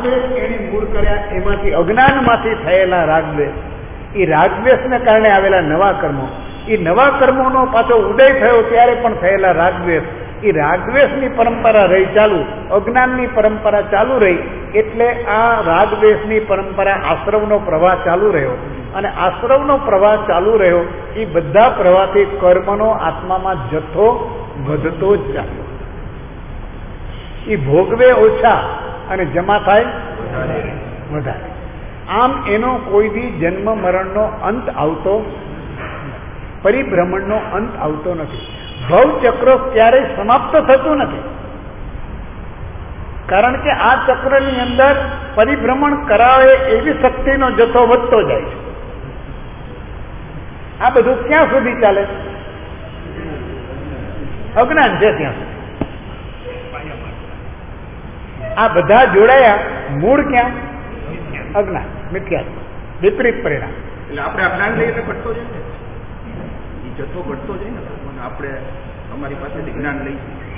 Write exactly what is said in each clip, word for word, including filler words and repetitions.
રાગદ્વેષ એને મૂળ કર્યા, એમાંથી અજ્ઞાનમાંથી થયેલા રાગદ્વેષ, એ રાગદ્વેષને કારણે આવેલા નવા કર્મો, એ નવા કર્મોનો પાછો ઉદય થયો ત્યારે પણ થયેલા રાગદ્વેષ, એ રાગદ્વેષની પરંપરા રહી ચાલુ, અજ્ઞાનની પરંપરા ચાલુ રહી, એટલે આ રાગદ્વેષની પરંપરા આશ્રવનો પ્રવાહ ચાલુ રહ્યો, અને આશ્રવનો પ્રવાહ ચાલુ રહ્યો એ બધા પ્રવાહથી કર્મનો આત્મામાં જથ્થો વધતો જ ચાલ્યો. એ ભોગવે ઓછા અને જમા થાય વધારે. આમ એનો કોઈ દી જન્મ મરણનો અંત આવતો, પરિભ્રમણનો અંત આવતો નથી. ભવચક્ર ક્યારેય સમાપ્ત થતું નથી, કારણ કે આ ચક્રની અંદર પરિભ્રમણ કરાવે એવી શક્તિનો જથ્થો વધતો જાય છે. આ બધું ક્યાં સુધી ચાલે? અજ્ઞાન છે ત્યાં સુધી. આ બધા જોડાયા મૂળ ક્યાં? અજ્ઞાન, મિથ્યા, વિપરીત પરિણામ. એટલે આપણે અજ્ઞાન લઈએ એટલે ઘટતો જાય ને, એ જથ્થો ઘટતો જાય ને. આપણે અમારી પાસેથી જ્ઞાન લઈ,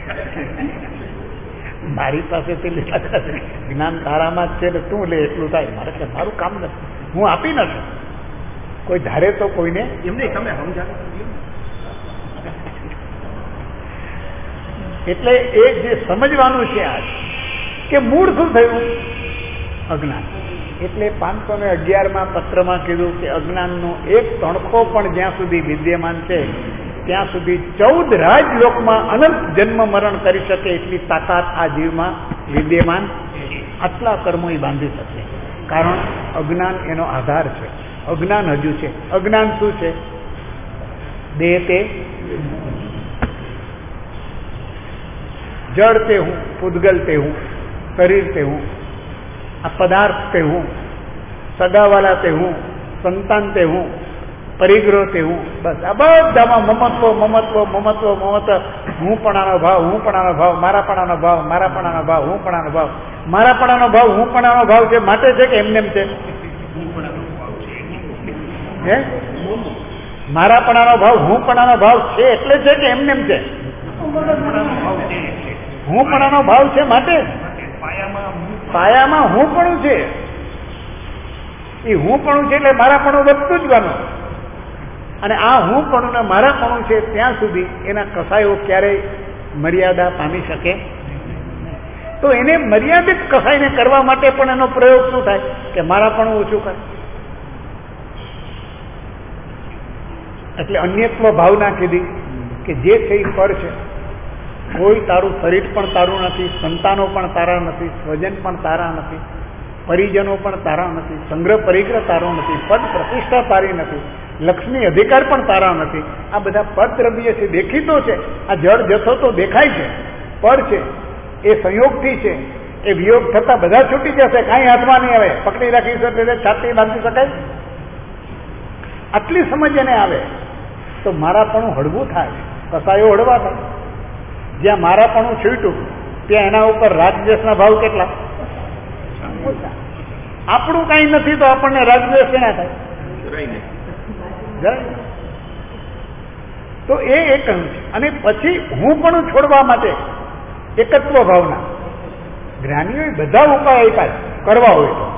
મારી પાસેથી લીધા જ્ઞાન તારામાં જ છે ને તું લે એટલું થાય. મારે કે મારું કામ નથી, હું આપી નથી. કોઈ ધારે તો કોઈને એમ નહીં, તમે સમજાવો. એટલે એ જે સમજવાનું છે આજ કે મૂળ શું થયું? અજ્ઞાન. એટલે પાંચસો ને અગિયારમાં પત્રમાં કીધું કે અજ્ઞાનનો એક તણખો પણ જ્યાં સુધી વિદ્યમાન છે ત્યાં સુધી ચૌદ રાજલોકમાં અનંત જન્મ મરણ કરી શકે એટલી તાકાત આ જીવમાં વિદ્યમાન. આટલા કર્મો એ બાંધી શકે, કારણ અજ્ઞાન એનો આધાર છે. અજ્ઞાન હજુ છે. અજ્ઞાન શું છે? દેહ તે જળ તે હું, પૂદગલ તે હું, શરીર તે હું, આ પદાર્થ તે હું, સગાવાલા તે હું, સંતાન તે હું, પરિગ્રહ તે હું. બસ આ બધામાં મમત્વ મમત્વ મમત્વ મમત્વ, હું પણાનો ભાવ, હું પણાનો ભાવ, મારા પણાનો ભાવ, મારા પણાનો ભાવ, હું પણાનો ભાવ. મારા પણાનો ભાવ, હું પણાનો ભાવ છે માટે છે કે એમને એમ છે? હે, મારા પણાનો ભાવ, હું પણાનો ભાવ છે એટલે છે કે એમને એમ છે? હું પણાનો ભાવ છે માટે. પાયામાં હું પણ છે, એ હું પણ છે એટલે મારા પણ વધતું જ ગયું. અને આ હું પણ ને મારા પણ છે ત્યાં સુધી એના કસાયો ક્યારેય મર્યાદા પામી શકે. તો એને મર્યાદિત કસાઈને કરવા માટે પણ એનો પ્રયોગ શું થાય કે મારા પણ ઓછું કરે. એટલે અન્યત્વ ભાવના કીધી કે જે છે એ પર છે. કોઈ તારું શરીર પણ તારું નથી, સંતાનો પણ તારા નથી, સ્વજન પણ તારા નથી, પરિજનો પણ તારા નથી, સંગ્રહ પરિગ્રહ તારો નથી, પદ પ્રતિષ્ઠા તારી નથી, લક્ષ્મી અધિકાર પણ તારા નથી. આ બધા પદ દ્રવ્ય છે, દેખીતો છે. આ જળ જથ્થો તો દેખાય છે, પર છે, એ સંયોગથી છે. એ વિયોગ થતા બધા છૂટી જશે, કાંઈ હાથમાં નહીં આવે. પકડી રાખી શકે, છાતી બાંધી શકાય. આટલી સમજ એને આવે તો મારાપણું હળવું થાય, કસાયો હળવા થાય. જ્યાં મારાપણું છૂટ્યું ત્યાં એના ઉપર રાગદ્વેષના ભાવ કેટલા? આપણું કઈ નથી તો આપણને રાગદ્વેષ કેના થાય? તો એ એક છે. અને પછી હું પણ છોડવા માટે એકત્વ ભાવના જ્ઞાનીઓએ બધા ઉપાય આપ્યા કરવા હોય તો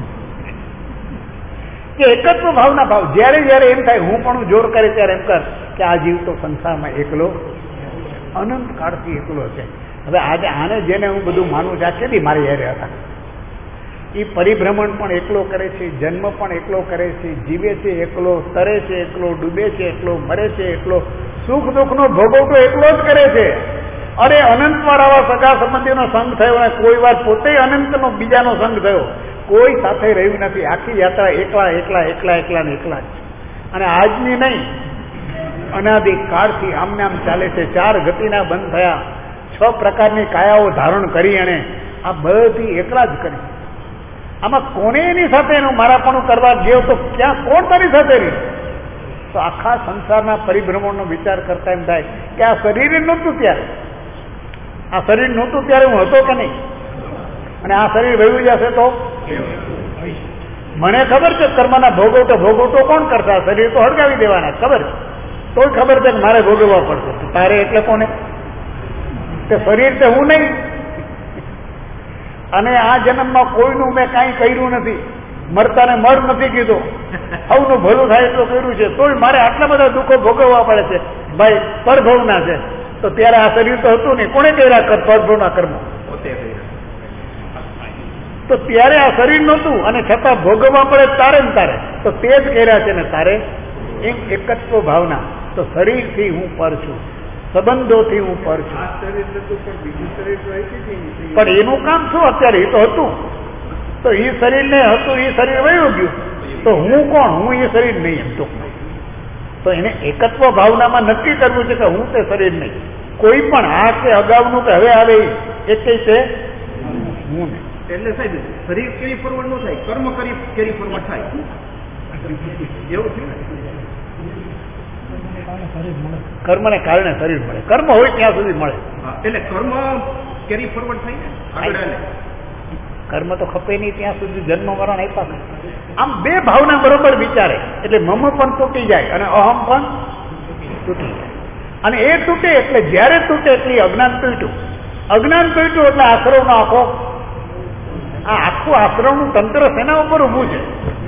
કે એકત્વ ભાવના ભાવ. જયારે જયારે એમ થાય હું પણ જોર કરે ત્યારે એમ કર કે આ જીવ તો સંસારમાં એકલો અનંત કાળથી એકલો છે. હવે આજે આને જેને હું બધું માનું છું, આ કેદી મારી યારે હતા. એ પરિભ્રમણ પણ એકલો કરે છે, જન્મ પણ એકલો કરે છે, જીવે છે એકલો, તરે છે એકલો, ડૂબે છે એકલો, મરે છે એકલો, સુખ દુઃખનો ભોગવટો એકલો જ કરે છે. અરે અનંત વાર આવા સગા સંબંધીનો સંગ થયો અને કોઈ વાર પોતે અનંતનો બીજાનો સંગ થયો, કોઈ સાથે રહ્યું નથી. આખી યાત્રા એકલા એકલા એકલા એકલા ને એકલા જ. અને આજની નહીં, અનાદિ કાળથી આમને આમ ચાલે છે. ચાર ગતિના બંધ થયા, છ પ્રકારની કાયાઓ ધારણ કરી અને આ બધી એકલા જ કરી. આમાં કોને એની સાથે એનું મારાપણું કરવા ગયો તો ક્યાં કોણ તારી સાથે રહી? તો આખા સંસારના પરિભ્રમણનો વિચાર કરતા એમ થાય કે આ શરીર નહોતું ત્યારે, આ શરીર નહોતું ત્યારે હું હતો કે નહીં, અને આ શરીર વયું જશે તો મને ખબર છે કર્મના ભોગવટો ભોગવટો કોણ કરશે? આ શરીર તો હળગાવી દેવાના ખબર છે, તોય ખબર છે કે મારે ભોગવવા પડશે. તારે એટલે કોને? તે શરીર તે હું નહીં. અને આ જન્મમાં કોઈનું મેં કાંઈ કર્યું નથી, મરતાને મર નથી કીધું, સૌનું ભલું થાય એટલું કર્યું છે, તોય મારે આટલા બધા દુઃખો ભોગવવા પડે છે. ભાઈ પરભવના છે, તો ત્યારે આ શરીર તો હતું નહીં, કોણે કર્યા કર પરભવના કર્મ? તો ત્યારે આ શરીર નહોતું અને છતાં ભોગવવા પડે તારે ને તારે, તો તે જ કર્યા છે ને તારે. એમ એકત્વ ભાવના. તો શરીરથી હું પર છું, સંબંધોથી હું પર છું, પણ એનું કામ શું અત્યારે? એ તો હતું, તો એ શરીર ને હતું, એ શરીર વયું ગયું, તો હું કોણ? હું એ શરીર નહીં. એમ તો તો એને એકત્વ ભાવનામાં નક્કી કરવું છે કે હું તે શરીર નહીં. કોઈ પણ આ કે અગાઉનું કે હવે આવે એ કઈ છે હું નહીં. એટલે સાહેબ શરીર કેરી ફોરવર્ડ ન થાય, કર્મ કરી કેરી ફોરવર્ડ થાય, એવું છે ને? કર્મને કારણે શરીર મળે, કર્મ હોય ત્યાં સુધી મળે. એટલે કર્મ કેરી ફોરવર્ડ થાય ને આગળ. કર્મ તો ખપે નહીં ત્યાં સુધી જન્મ મરણ આપ્યા. આમ બે ભાવના બરોબર વિચારે એટલે મમ પણ તૂટી જાય અને અહમ પણ તૂટી જાય. અને એ તૂટે એટલે જયારે તૂટે એટલે અજ્ઞાન તૂટ્યું. અજ્ઞાન તૂટ્યું એટલે આશ્રવનો આખો આ આખું આશ્રમનું તંત્ર શેના ઉપર ઊભું છે?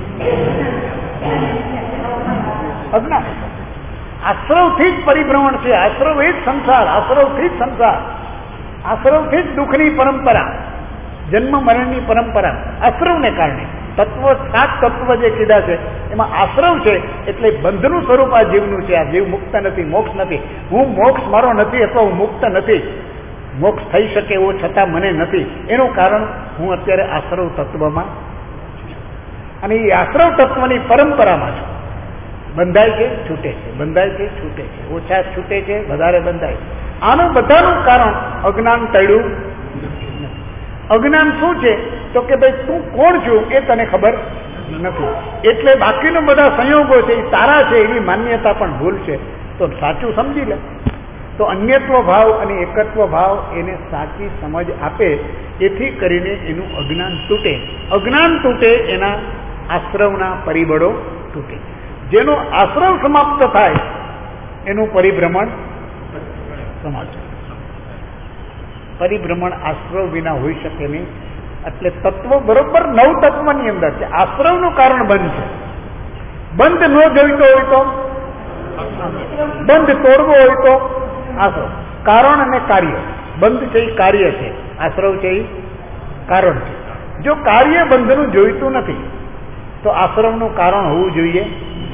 અજ્ઞાન. આશ્રવથી જ પરિભ્રમણ છે, આશ્રવ એ જ સંસાર, આશ્રવથી જ સંસાર, આશ્રવથી જ દુઃખની પરંપરા, જન્મ મરણની પરંપરા આશ્રવને કારણે. તત્વ સાત તત્વ જે કીધા છે એમાં આશ્રવ છે એટલે બંધનું સ્વરૂપ આ જીવનું છે. આ જીવ મુક્ત નથી, મોક્ષ નથી. હું મોક્ષ મારો નથી અથવા હું મુક્ત નથી, મોક્ષ થઈ શકે એવો છતાં મને નથી. એનું કારણ હું અત્યારે આશ્રવ તત્વમાં અને એ આશ્રવ તત્વની પરંપરામાં છું. બંધાય છે છૂટે છે, બંધાય છે છૂટે છે, ઓછા છૂટે છે, વધારે બંધાય છે. આનું બધાનું કારણ અજ્ઞાન તળ્યું. અજ્ઞાન શું છે? તો કે ભાઈ તું કોણ છું એ તને ખબર નથી, એટલે બાકીના બધા સંયોગો છે એ તારા છે એવી માન્યતા પણ ભૂલ છે. તો સાચું સમજી લે તો અન્યત્વ ભાવ અને એકત્વ ભાવ એને સાચી સમજ આપે, એથી કરીને એનું અજ્ઞાન તૂટે. અજ્ઞાન તૂટે એના આશ્રવના પરિબળો તૂટે. જેનો આશ્રવ સમાપ્ત થાય એનું પરિભ્રમણ સમાપ્ત. પરિભ્રમણ આશ્રવ વિના હોઈ શકે નહીં. એટલે તત્વ બરોબર નવ તત્વની અંદર છે. આશ્રવનું કારણ બંધ છે. બંધ ન જોઈતો હોય તો બંધ તોડવો હોય તો આશ્રવ. કારણ અને કાર્ય. બંધ છે એ કાર્ય છે, આશ્રવ છે એ કારણ છે. જો કાર્ય બંધનું જોઈતું નથી તો આશ્રવનું કારણ હોવું જોઈએ.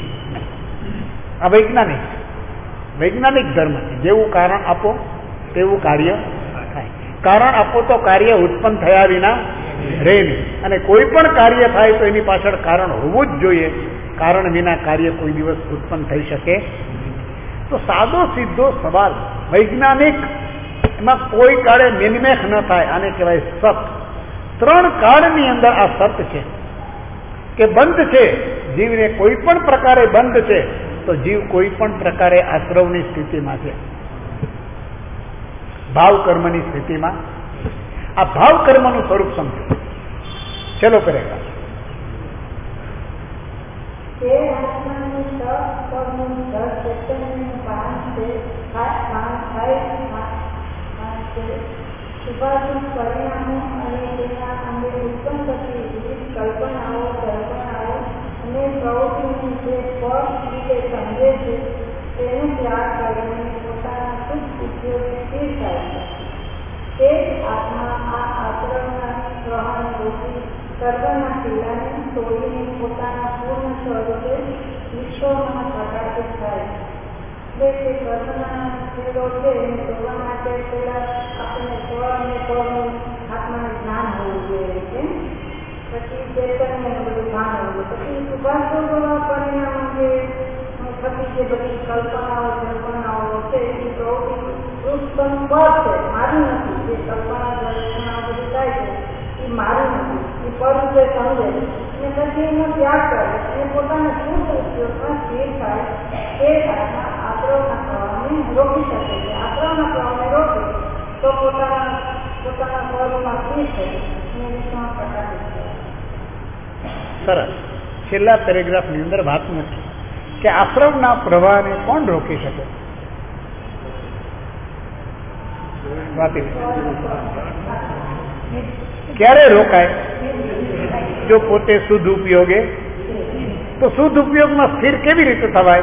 આ વૈજ્ઞાનિક વૈજ્ઞાનિક ધર્મ છે. જેવું કારણ આપો તેવું કાર્ય થાય. કારણ આપો તો કાર્ય ઉત્પન્ન થયા વિના રહે નહીં. અને કોઈ પણ કાર્ય થાય તો એની પાછળ કારણ હોવું જ જોઈએ. કારણ વિના કાર્ય કોઈ દિવસ ઉત્પન્ન થઈ શકે. તો સાદો સીધો સવાલ વૈજ્ઞાનિક, એમાં કોઈ કાળે નિર્મેખ ન થાય. આને કહેવાય સત. ત્રણ કાળની અંદર આ સત છે કે બંધ છે. જીવને કોઈ પણ પ્રકારે બંધ છે તો જીવ કોઈ પણ પ્રકારે આશ્રવની સ્થિતિમાં છે, ભાવ કર્મની સ્થિતિમાં. આ ભાવ કર્મનું સ્વરૂપ સમજો. ચલો કરેગા. પરિણામો અને તેના અંગે ઉત્પન્ન થતી વિવિધ કલ્પનાઓ કલ્પનાઓ અને પ્રવૃત્તિનું જે સ્પષ્ટ રીતે સમજે છે તેનું ત્યાગ કરીને પોતાના શુદ્ધ ઉપયોગને સ્થિર થાય છે. તે જ આત્મા આ આચરણના પ્રવાહને રોકી સર્વના કિલ્લાને તોડીને પોતાના પૂર્ણ સ્વરૂપે વિશ્વમાં પ્રકાશિત થાય છે. એટલે તે કર્મના છેડો છે એને તોડવા માટે પહેલા આપણે સ્વ અને પગનું આત્માનું જ્ઞાન હોવું જોઈએ છે. પછી ચૈતન્ય બધું ભાન હોવું. પછી સુભાષો પરિણામ જે થતી જે બધી કલ્પનાઓ કલ્પનાઓ છે એ પ્રવૃત્તિ ઉત્પન્ન પર છે, મારું નથી. જે કલ્પના કલ્પનાઓ બધી થાય છે એ મારું નથી, એ પર રૂપે સમજે અને પછી એનો ત્યાગ કરે અને પોતાના શુદ્ધ ઉપયોગમાં સ્થિર થાય. તે આત્મા આશ્રવના પ્રવાહને રોકી શકે છે. આશ્રવના પ્રવાહને રોકે તો પોતાના પોતાના સ્વરૂપમાં સ્થિર થઈ અને વિશ્વમાં પ્રકાશિત થાય. સરસ. છેલ્લા પેરેગ્રાફની અંદર વાત નથી કે આશ્રવના પ્રવાહને કોણ રોકી શકે? ક્યારે રોકાય? જો પોતે શુદ્ધ ઉપયોગે. તો શુદ્ધ ઉપયોગમાં સ્થિર કેવી રીતે થવાય?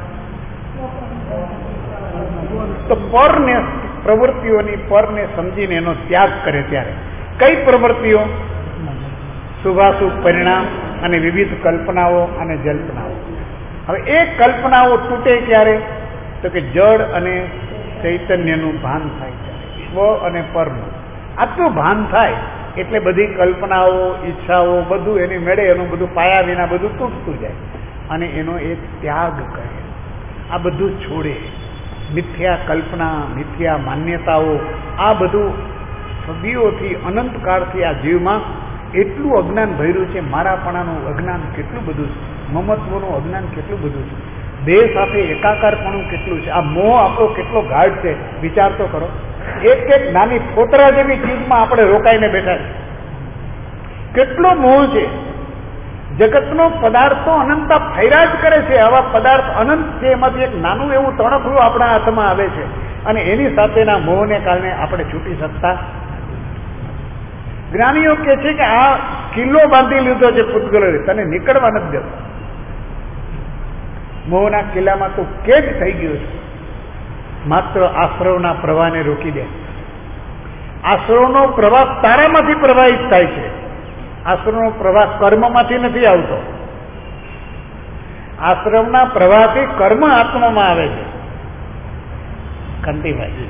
તો પરને પ્રવૃત્તિઓની પરને સમજીને એનો ત્યાગ કરે ત્યારે. કઈ પ્રવૃત્તિઓ? શુભાશુભ પરિણામ અને વિવિધ કલ્પનાઓ અને જલ્પનાઓ. હવે એ કલ્પનાઓ તૂટે ક્યારે? તો કે જળ અને ચૈતન્યનું ભાન થાય ત્યારે, સ્વ અને પરનું આટલું ભાન થાય એટલે બધી કલ્પનાઓ, ઈચ્છાઓ બધું એની મેળે એનું બધું પાયા વિના બધું તૂટતું જાય અને એનો એક ત્યાગ કરે. આ બધું છોડે. મિથ્યા કલ્પના, મિથ્યા માન્યતાઓ, આ બધું સદીઓથી અનંતકાળથી આ જીવમાં એટલું અજ્ઞાન ભર્યું છે. મારાપણાનું અજ્ઞાન કેટલું બધું છે, મમત્વનું અજ્ઞાન કેટલું બધું છે, દેહ સાથે એકાકારપણું કેટલું છે, આ મોહ આપણો કેટલો ગાઢ છે. વિચાર તો કરો. એક એક નાની ફોતરા જેવી ચીજમાં આપણે રોકાઈને બેઠા છે. કેટલો મોહ છે. જગતનો પદાર્થો અનંતતા ફૈરા જ કરે છે. આવા પદાર્થ અનંત છે, એમાંથી એક નાનું એવું તણખલું આપણા હાથમાં આવે છે અને એની સાથેના મોહને કારણે આપણે છૂટી શકતા. જ્ઞાનીઓ કે છે કે આ કિલ્લો બાંધી લીધો છે પૂતગલોએ, તને નીકળવા નથી દેતો. મોહના કિલ્લામાં તો કેદ થઈ ગયો છે. માત્ર આશ્રવના પ્રવાહને રોકી દે. આશ્રવનો પ્રવાહ તારામાંથી પ્રવાહિત થાય છે. આશ્રવનો પ્રવાહ કર્મમાંથી નથી આવતો. આશ્રમના પ્રવાહથી કર્મ આત્મામાં આવે છે. કાંતિભાઈ,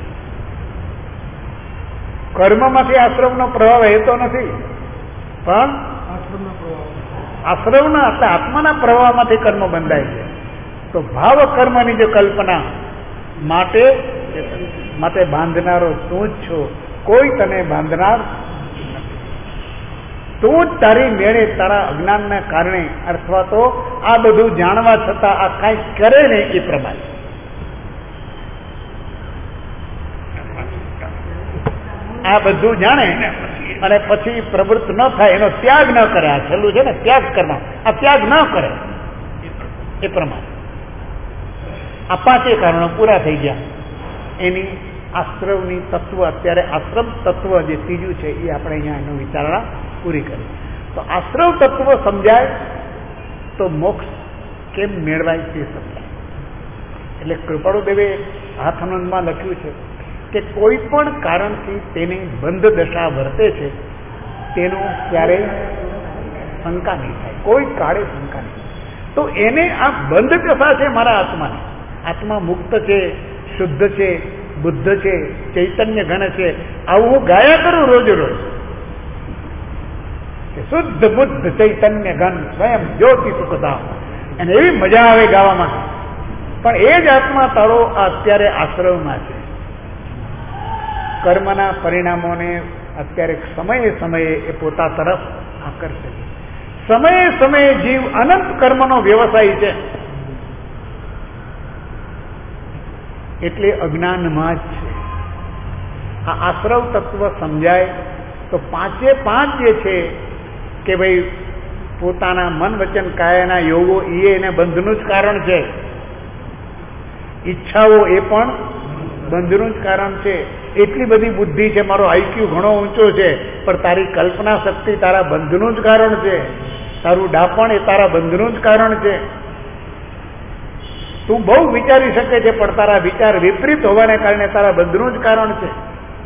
કર્મમાંથી આશ્રમનો પ્રવાહ વહેતો નથી, પણ આશ્રમના એટલે આત્માના પ્રવાહમાંથી કર્મ બંધાય છે. તો ભાવ કર્મની જે કલ્પના માટે માટે બાંધનારો તું જ છો, કોઈ તને બાંધનાર નથી. તું જ તારી મેળે તારા અજ્ઞાનના કારણે અથવા તો આ બધું જાણવા છતાં આ કાંઈ કરે ને એ પ્રમાણે આ બધું જાણે અને પછી પ્રવૃત્ત ન થાય, એનો ત્યાગ ન કરે. આ છેલ્લું છે ને, ત્યાગ કરવા. આ ત્યાગ ન કરે એ પ્રમાણે આ પાંચે કારણો પૂરા થઈ ગયા. એની આશ્રવની તત્વ, અત્યારે આશ્રમ તત્વ જે ત્રીજું છે એ આપણે અહીંયા એનું વિચારણા પૂરી કરી. તો આશ્રવ તત્વ સમજાય તો મોક્ષ કેમ મેળવાય તે સમજાય. એટલે કૃપાળુદેવે હાથનોંધમાં લખ્યું છે કે કોઈ પણ કારણથી તેની બંધ દશા વર્તે છે તેનું ક્યારેય શંકા નહીં થાય, કોઈ કાળે શંકા નહીં. તો એને આ બંધ દશા છે મારા આત્માને. આત્મા મુક્ત છે, શુદ્ધ છે, બુદ્ધ છે, ચૈતન્ય ઘન છે, આવું હું ગાયા કરું રોજ રોજ. શુદ્ધ બુદ્ધ ચૈતન્ય ઘન સ્વયં જ્યોતિ સુખતા, અને એવી મજા આવે ગાવામાં. પણ એ જ આત્મા તારો અત્યારે આશ્રમમાં છે. કર્મના પરિણામોને અત્યારે સમયે સમયે એ પોતા તરફ આકર્ષે છે. સમયે સમયે જીવ અનંત કર્મનો વ્યવસાય છે. એટલે અજ્ઞાનમાં જ છે. આ આશ્રવ તત્વ સમજાય તો પાંચે પાંચ જે છે કે ભાઈ પોતાના મન વચન કાયાના યોગો એ એને બંધનું જ કારણ છે. ઈચ્છાઓ એ પણ બંધનું જ કારણ છે. એટલી બધી બુદ્ધિ છે, મારો આઈક્યુ ઘણો ઊંચો છે, પણ તારી કલ્પના શક્તિ તારા બંધનું જ કારણ છે. તારું ડાપણ એ તારા બંધનું જ કારણ છે. તું બહુ વિચારી શકે છે, પણ તારા વિચાર વિપરીત હોવાને કારણે તારા બંધનું જ કારણ છે.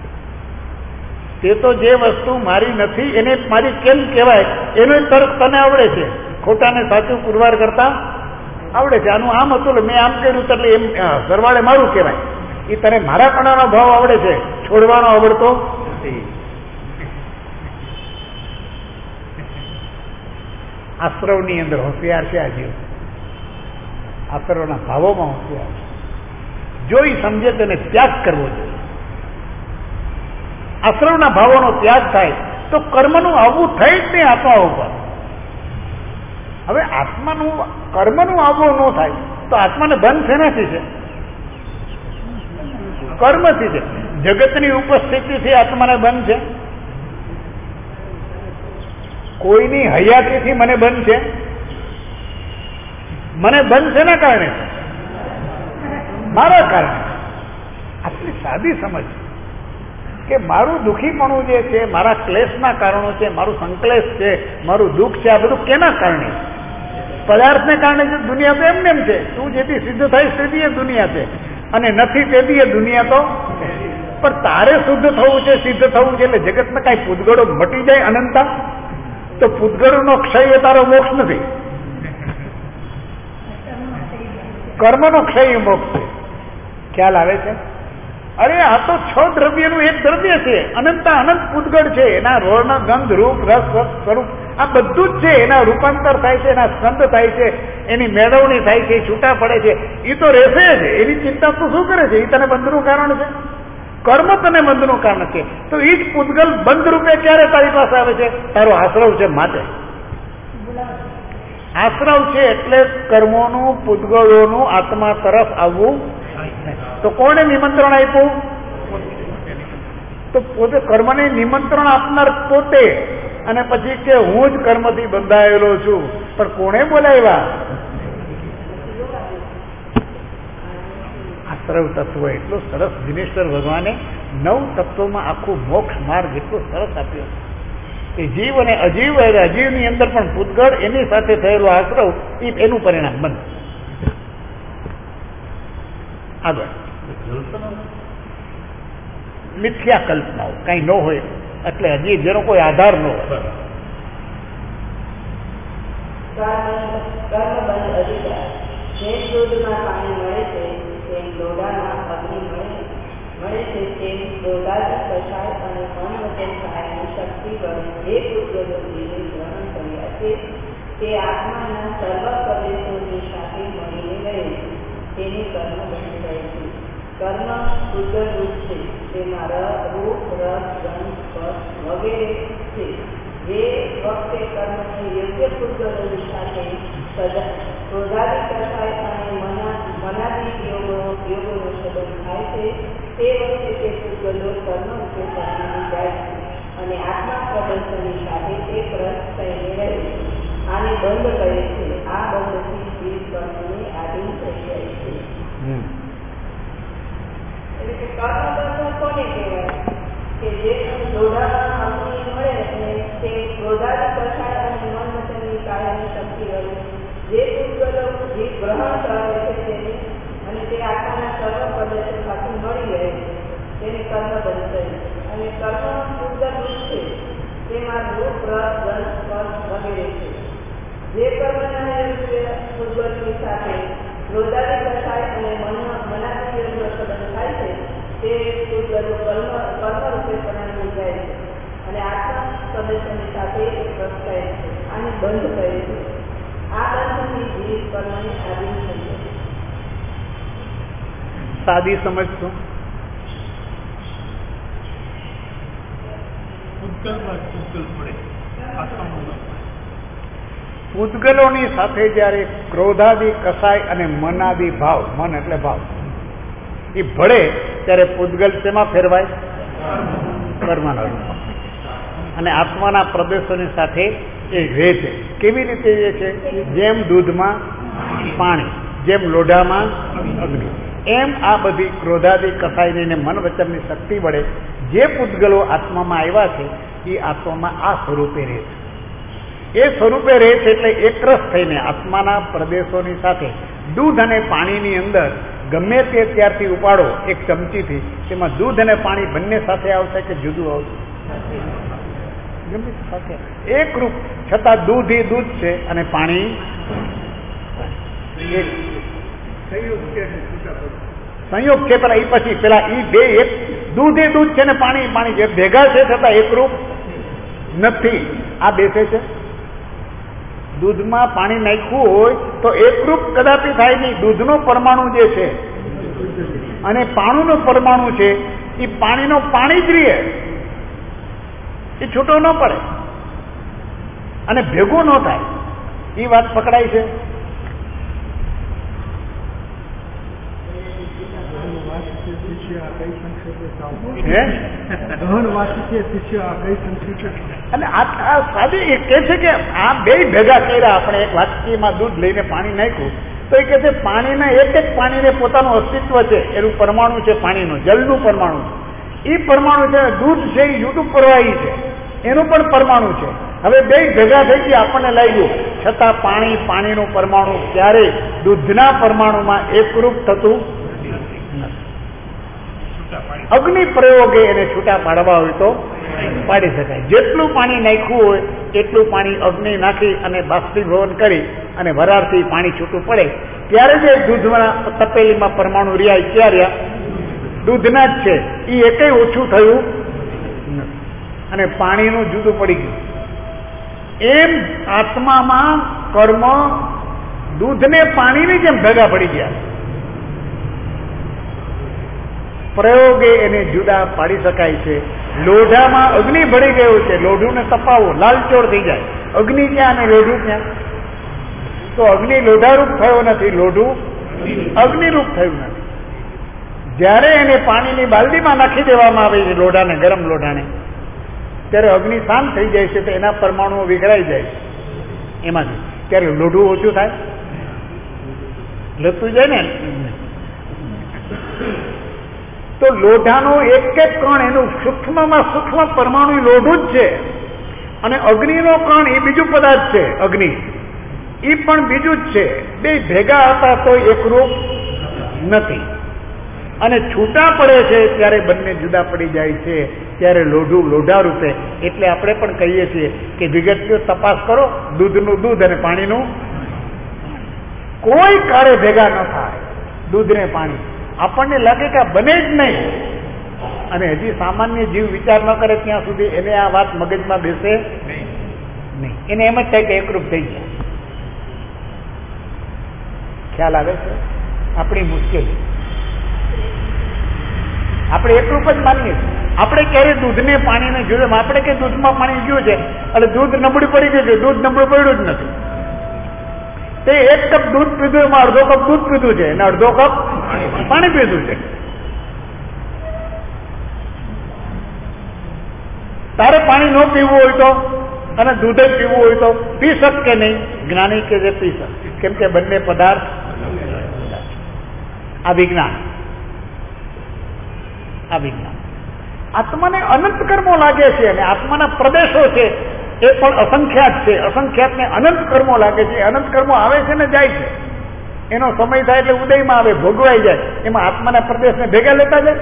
તે તો જે વસ્તુ મારી નથી એને મારી કેમ કહેવાય એનો તર્ક તને આવડે છે. ખોટાને સાચું પુરવાર કરતા આવડે છે. આનું આમ હતું, મેં આમ કર્યું એટલે એમ સરવાળે મારું કહેવાય. એ તને મારાપણાનો ભાવ આવડે છે, છોડવાનો આવડતો નથી. આશ્રવની અંદર હોશિયાર છે આ જીવ. આશ્રવના ભાવોમાં હોશિયાર છે. જો એ સમજે તેને ત્યાગ કરવો જોઈએ. આશ્રવના ભાવોનો ત્યાગ થાય તો કર્મનું આવવું થઈ જ નહીં આત્મા ઉપર. હવે આત્માનું કર્મનું આવવું ન થાય તો આત્માને બંધ શેનાથી છે? કર્મથી છે. જગતની ઉપસ્થિતિથી આત્માને બંધ છે? કોઈની હયાતીથી મને બંધ છે? મને બંધ છે ના કારણે? મારા કારણે. આટલી સાદી સમજ. કે મારું દુઃખીપણું જે છે, મારા ક્લેશના કારણો છે, મારું સંકલેશ છે, મારું દુઃખ છે, આ બધું કેના કારણે? પદાર્થને કારણે જે દુનિયા તો એમને એમ છે. તું જેથી સિદ્ધ થાય તેથી એ દુનિયા છે, અને નથી તેથી એ દુનિયા તો. પણ તારે શુદ્ધ થવું છે, સિદ્ધ થવું છે, એટલે જગતમાં કાંઈ પૂતગળો મટી જાય અનંતા? તો પૂતગળોનો ક્ષય એ તારો મોક્ષ નથી. કર્મનો ક્ષય એ મોક્ષ છે. ખ્યાલ આવે છે? અરે આ તો છ દ્રવ્યનું એક દ્રવ્ય છે. અનંતા અનંત પૂતગળ છે. એના રોણ, ગંધ, રૂપ, રસ, સ્વરૂપ આ બધું જ છે. એના રૂપાંતર થાય છે, એના સ્કંદ થાય છે, એની મેળવણી થાય છે, છૂટા પડે છે. એ તો રહેશે જ. એની ચિંતા તું શું કરે છે? એ તને બંધનું કારણ છે. કર્મ તને બંધનું કારણ છે. તો એ જ પૂતગલ બંધ રૂપે ક્યારે તારી પાસે આવે છે? તારો આશ્રવ છે માટે. આશ્રવ છે એટલે કર્મોનું, પૂતગળોનું આત્મા તરફ આવવું. તો કોણે નિમંત્રણ આપ્યું? તો પોતે કર્મને નિમંત્રણ આપનાર પોતે. અને પછી કે હું જ કર્મથી બંધાયેલો છું. પણ કોણે બોલાવ્યા? આશ્રવ તત્વ. એટલું સરસ દિનેશ્વર ભગવાને નવ તત્વોમાં આખું મોક્ષ માર્ગ એટલો સરસ આપ્યો કે જીવ અને અજીવ, અજીવની અંદર પણ પૂતગળ, એની સાથે થયેલો આશ્રવ એ એનું પરિણામ બને. આગળ મિથ્યા કલ્પનાઓ કઈ ન હોય એટલે હજી જેનો કોઈ આધાર ન હોય. જેમ દૂધમાં પાણી મળે છે, તેમ લોઢામાં અગ્નિ મળે મળે છે, તેમ લોઢાથી કસાય અને મન વચન કાયની શક્તિ વડે જે પૂતગલો જીવે ગ્રહણ કર્યા છે તે આત્માના સર્વ પ્રદેશોની સાથે મળીને રહે છે. તેની કર્મ બની રહે છે. કર્મ પૂતગલ રૂપ છે. તેમાં રૂપ, રસ, ગંધ, સ્પર્શ વગેરે છે. જે વખતે કર્મને યોગ્ય પૂતગલોની સાથે ક્રોધાદી કસાય અને મનાદી યોગો યોગોનો સંબંધ થાય છે, તે વખતે તે પૂતગલો કર્મ રૂપે પરિણમી જાય છે અને આત્મા પ્રદર્શનની સાથે તે પ્રસ્ત થઈને રહે છે. આને બંધ કહે છે. આ બંધથી જીવ કર્મને આધીન થઈ જાય છે. એટલે કે કર્મ બંધ કોને કહેવાય? કે જે લોઢામાં અગ્નિ મળે અને તે ક્રોધાદી કસાય અને મન વચનની કાયાની શક્તિ વડે જે પૂતગલો જીવ ગ્રહણ કરે છે તેને અને તે આત્માના સર્વ પ્રદર્શન સાથે મળી રહે છે, તેને કર્મ બંધ કહે છે. અને કર્મ પૂતગલ રૂપ છે. તેમાં રૂપ, રસ, ગંધ, સ્પર્શ વગેરે છે. જે કર્મના યોગ્ય પૂતગલની સાથે ક્રોધાદી કસાય અને મનાદી યોગનો સંબંધ થાય છે, તે પૂતગલો કર્મ કર્મ રૂપે પરિણમી જાય છે અને આત્મા પ્રદર્શનની સાથે પ્રસ્ત કહે છે. આને બંધ કહે છે. આ બંધથી જીવ કર્મને આધીન થઈ જાય. સાદી સમજશો? પૂતગલોની સાથે જયારે ક્રોધાદી કસાય અને મનાદી ભાવ, મન એટલે ભાવ, એ ભળે ત્યારે પૂતગલ શેમાં ફેરવાય? કર્મના રૂપમાં. અને આત્માના પ્રદેશોની સાથે એ રહે છે. કેવી રીતે એ છે? જેમ દૂધમાં પાણી, જેમ લોઢામાં અગ્નિ, એમ આ બધી ક્રોધાદી કસાયની અને મન વચનની શક્તિ વડે જે પૂતગલો આત્મામાં આવ્યા છે એ આત્મામાં આ સ્વરૂપે રહે છે. એ સ્વરૂપે રહે છે એટલે એકરસ થઈને આત્માના પ્રદેશોની સાથે દૂધ અને પાણીની અંદર ગમે તે ત્યારથી ઉપાડો એક ચમચીથી, તેમાં દૂધ અને પાણી બંને સાથે આવશે કે જુદું આવશે? ગમે સાથે એક રૂપ, છતાં દૂધ એ દૂધ છે અને પાણી સંયોગ છે. પેલા એ પછી પેલા એ બે એક દૂધ એ દૂધ છે ને પાણી પાણી છે, ભેગા છે છતાં એક રૂપ નથી. આ બેસે છે. દૂધમાં પાણી નાખ્યું હોય તો એકરૂપ કદાપી થાય નહીં. દૂધનો પરમાણુ જે છે અને પાણીનો પરમાણુ છે એ પાણીનો પાણી જ રહે, એ છૂટો ન પડે અને ભેગું ન થાય. એ વાત પકડાય છે? અને આ સાદી એ કે છે કે આ બે ભેગા કર્યા આપણે. એક વાટકીમાં દૂધ લઈને પાણી નાખ્યું તો એ કે છે પાણીના એક એક પાણીને પોતાનું અસ્તિત્વ છે, એનું પરમાણુ છે પાણીનું, જલનું પરમાણુ. એ પરમાણુ છે. દૂધ છે એ જુદું પ્રવાહી છે, એનું પણ પરમાણુ છે. હવે બે ભેગા થઈ ગયા, આપણને લાગ્યું, છતાં પાણી પાણીનું પરમાણુ ક્યારેય દૂધના પરમાણુમાં એકરૂપ થતું નથી. અગ્નિ પ્રયોગે એને છૂટા પાડવા હોય તો પાડી શકાય. જેટલું પાણી નાખ્યું હોય એટલું પાણી અગ્નિ નાખી અને બાષ્પીભવન કરી અને વરાળથી પાણી છૂટું પડે ત્યારે જે દૂધના તપેલીમાં પરમાણુ રહ્યા ક્યાં રહ્યા? દૂધના જ છે. એ એકેય ઓછું થયું નથી અને પાણીનું જુદું પડી ગયું. એમ આત્મામાં કર્મ દૂધને પાણીની જેમ ભેગા પડી ગયા. પ્રયોગે એને જુદા પાડી શકાય છે. લોઢામાં અગ્નિ ભળી ગયું છે, લોઢુને તપાવો, લાલચોળ થઈ જાય. અગ્નિ ક્યાં અને લોઢું ક્યાં? તો અગ્નિ લોઢારૂપ થયો નથી, લોઢું અગ્નિરૂપ થયું નથી. જ્યારે એને પાણીની બાલદીમાં નાખી દેવામાં આવે છે, લોઢાને, ગરમ લોઢાને, ત્યારે અગ્નિ શાંત થઈ જાય છે, તો એના પરમાણુઓ વિખરાઈ જાય એમાંથી. ત્યારે લોઢું ઓછું થાય, લતું જાય ને. તો લોઢાનો એક એક કણ એનું સૂક્ષ્મમાં સૂક્ષ્મ પરમાણુ લોઢું જ છે, અને અગ્નિનો કણ એ બીજું પદાર્થ છે. અગ્નિ એ પણ બીજું જ છે. બે ભેગા હતા તો એકરૂપ નથી, અને છૂટા પડે છે ત્યારે બંને જુદા પડી જાય છે. ત્યારે લોઢું લોઢા રૂપે. એટલે આપણે પણ કહીએ છીએ કે વિગતનો તપાસ કરો, દૂધનું દૂધ અને પાણીનું કોઈ કાળે ભેગા ન થાય. દૂધ ને પાણી આપણને લાગે કે આ બને જ નહીં, અને હજી સામાન્ય જીવ વિચાર ન કરે ત્યાં સુધી એને આ વાત મગજમાં બેસે નહીં. એને એમ જ થાય કે એકરૂપ થઈ જાય. ખ્યાલ આવે છે? આપણી મુશ્કેલી, આપણે એકરૂપ જ માનીએ છીએ. આપણે ક્યારે દૂધને પાણીને જોયું? આપણે કે દૂધમાં પાણી ગયું છે એટલે દૂધ નબળું પડી ગયું છે. દૂધ નબળું પડ્યું જ નથી. તે એક કપ દૂધ પીધું, એમાં અડધો કપ દૂધ પીધું છે અને અડધો કપ પાણી પીધું છે. તારે પાણી ન પીવું હોય તો અને દૂધ જ પીવું હોય તો પી શક કે નહીં? જ્ઞાની કે જે પી શક, કેમ કે બંને પદાર્થ આ વિજ્ઞાન આ વિજ્ઞાન આત્માને અનંત કર્મો લાગે છે, અને આત્માના પ્રદેશો છે એ પણ અસંખ્યાત છે. અસંખ્યાતને અનંત કર્મો લાગે છે. અનંત કર્મો આવે છે ને જાય છે. એનો સમય થાય એટલે ઉદયમાં આવે, ભોગવાઈ જાય. એમાં આત્માના પ્રદેશને ભેગા લેતા જાય.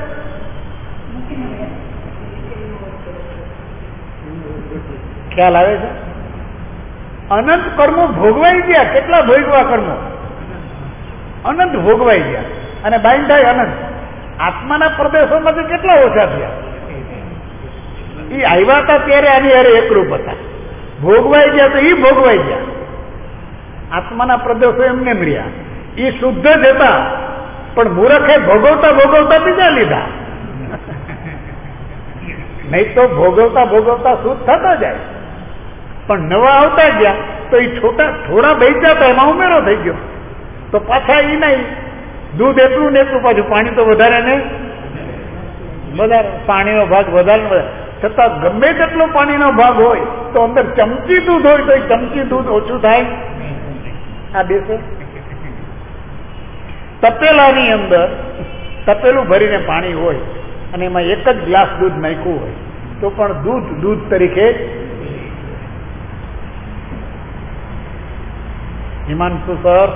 ખ્યાલ આવે છે? અનંત કર્મો ભોગવાઈ ગયા. કેટલા ભોગવા કર્મો? અનંત ભોગવાઈ ગયા અને બાઈન થાય અનંત. આત્માના પ્રદેશોમાંથી કેટલા ઓછા થયા? એ આવ્યા હતા ત્યારે આની હારે એકરૂપ હતા. ભોગવાઈ ગયા તો એ ભોગવાઈ ગયા. આત્માના પ્રદેશો એમને મળ્યા. એ શુદ્ધ જ હતા, પણ મૂર્ખે ભોગવતા ભોગવતા બીજા લીધા. નહીં તો ભોગવતા ભોગવતા શુદ્ધ થતા જાય, પણ નવા આવતા ગયા તો એ છોટા થોડા બેચ્યા હતા, એમાં ઉમેરો થઈ ગયો. તો પાછા એ નહીં, દૂધ એટલું ને એટલું, પાછું પાણી તો વધારે ને વધારે, પાણીનો ભાગ વધારે ને વધારે. છતાં ગમે તેટલો પાણીનો ભાગ હોય તો અંદર ચમચી દૂધ હોય તો એ ચમચી દૂધ ઓછું થાય. આ બેસે તપેલાની અંદર તપેલું ભરીને પાણી હોય અને એમાં એક જ ગ્લાસ દૂધ નાખ્યું હોય તો પણ દૂધ દૂધ તરીકે. હિમાંશુ સર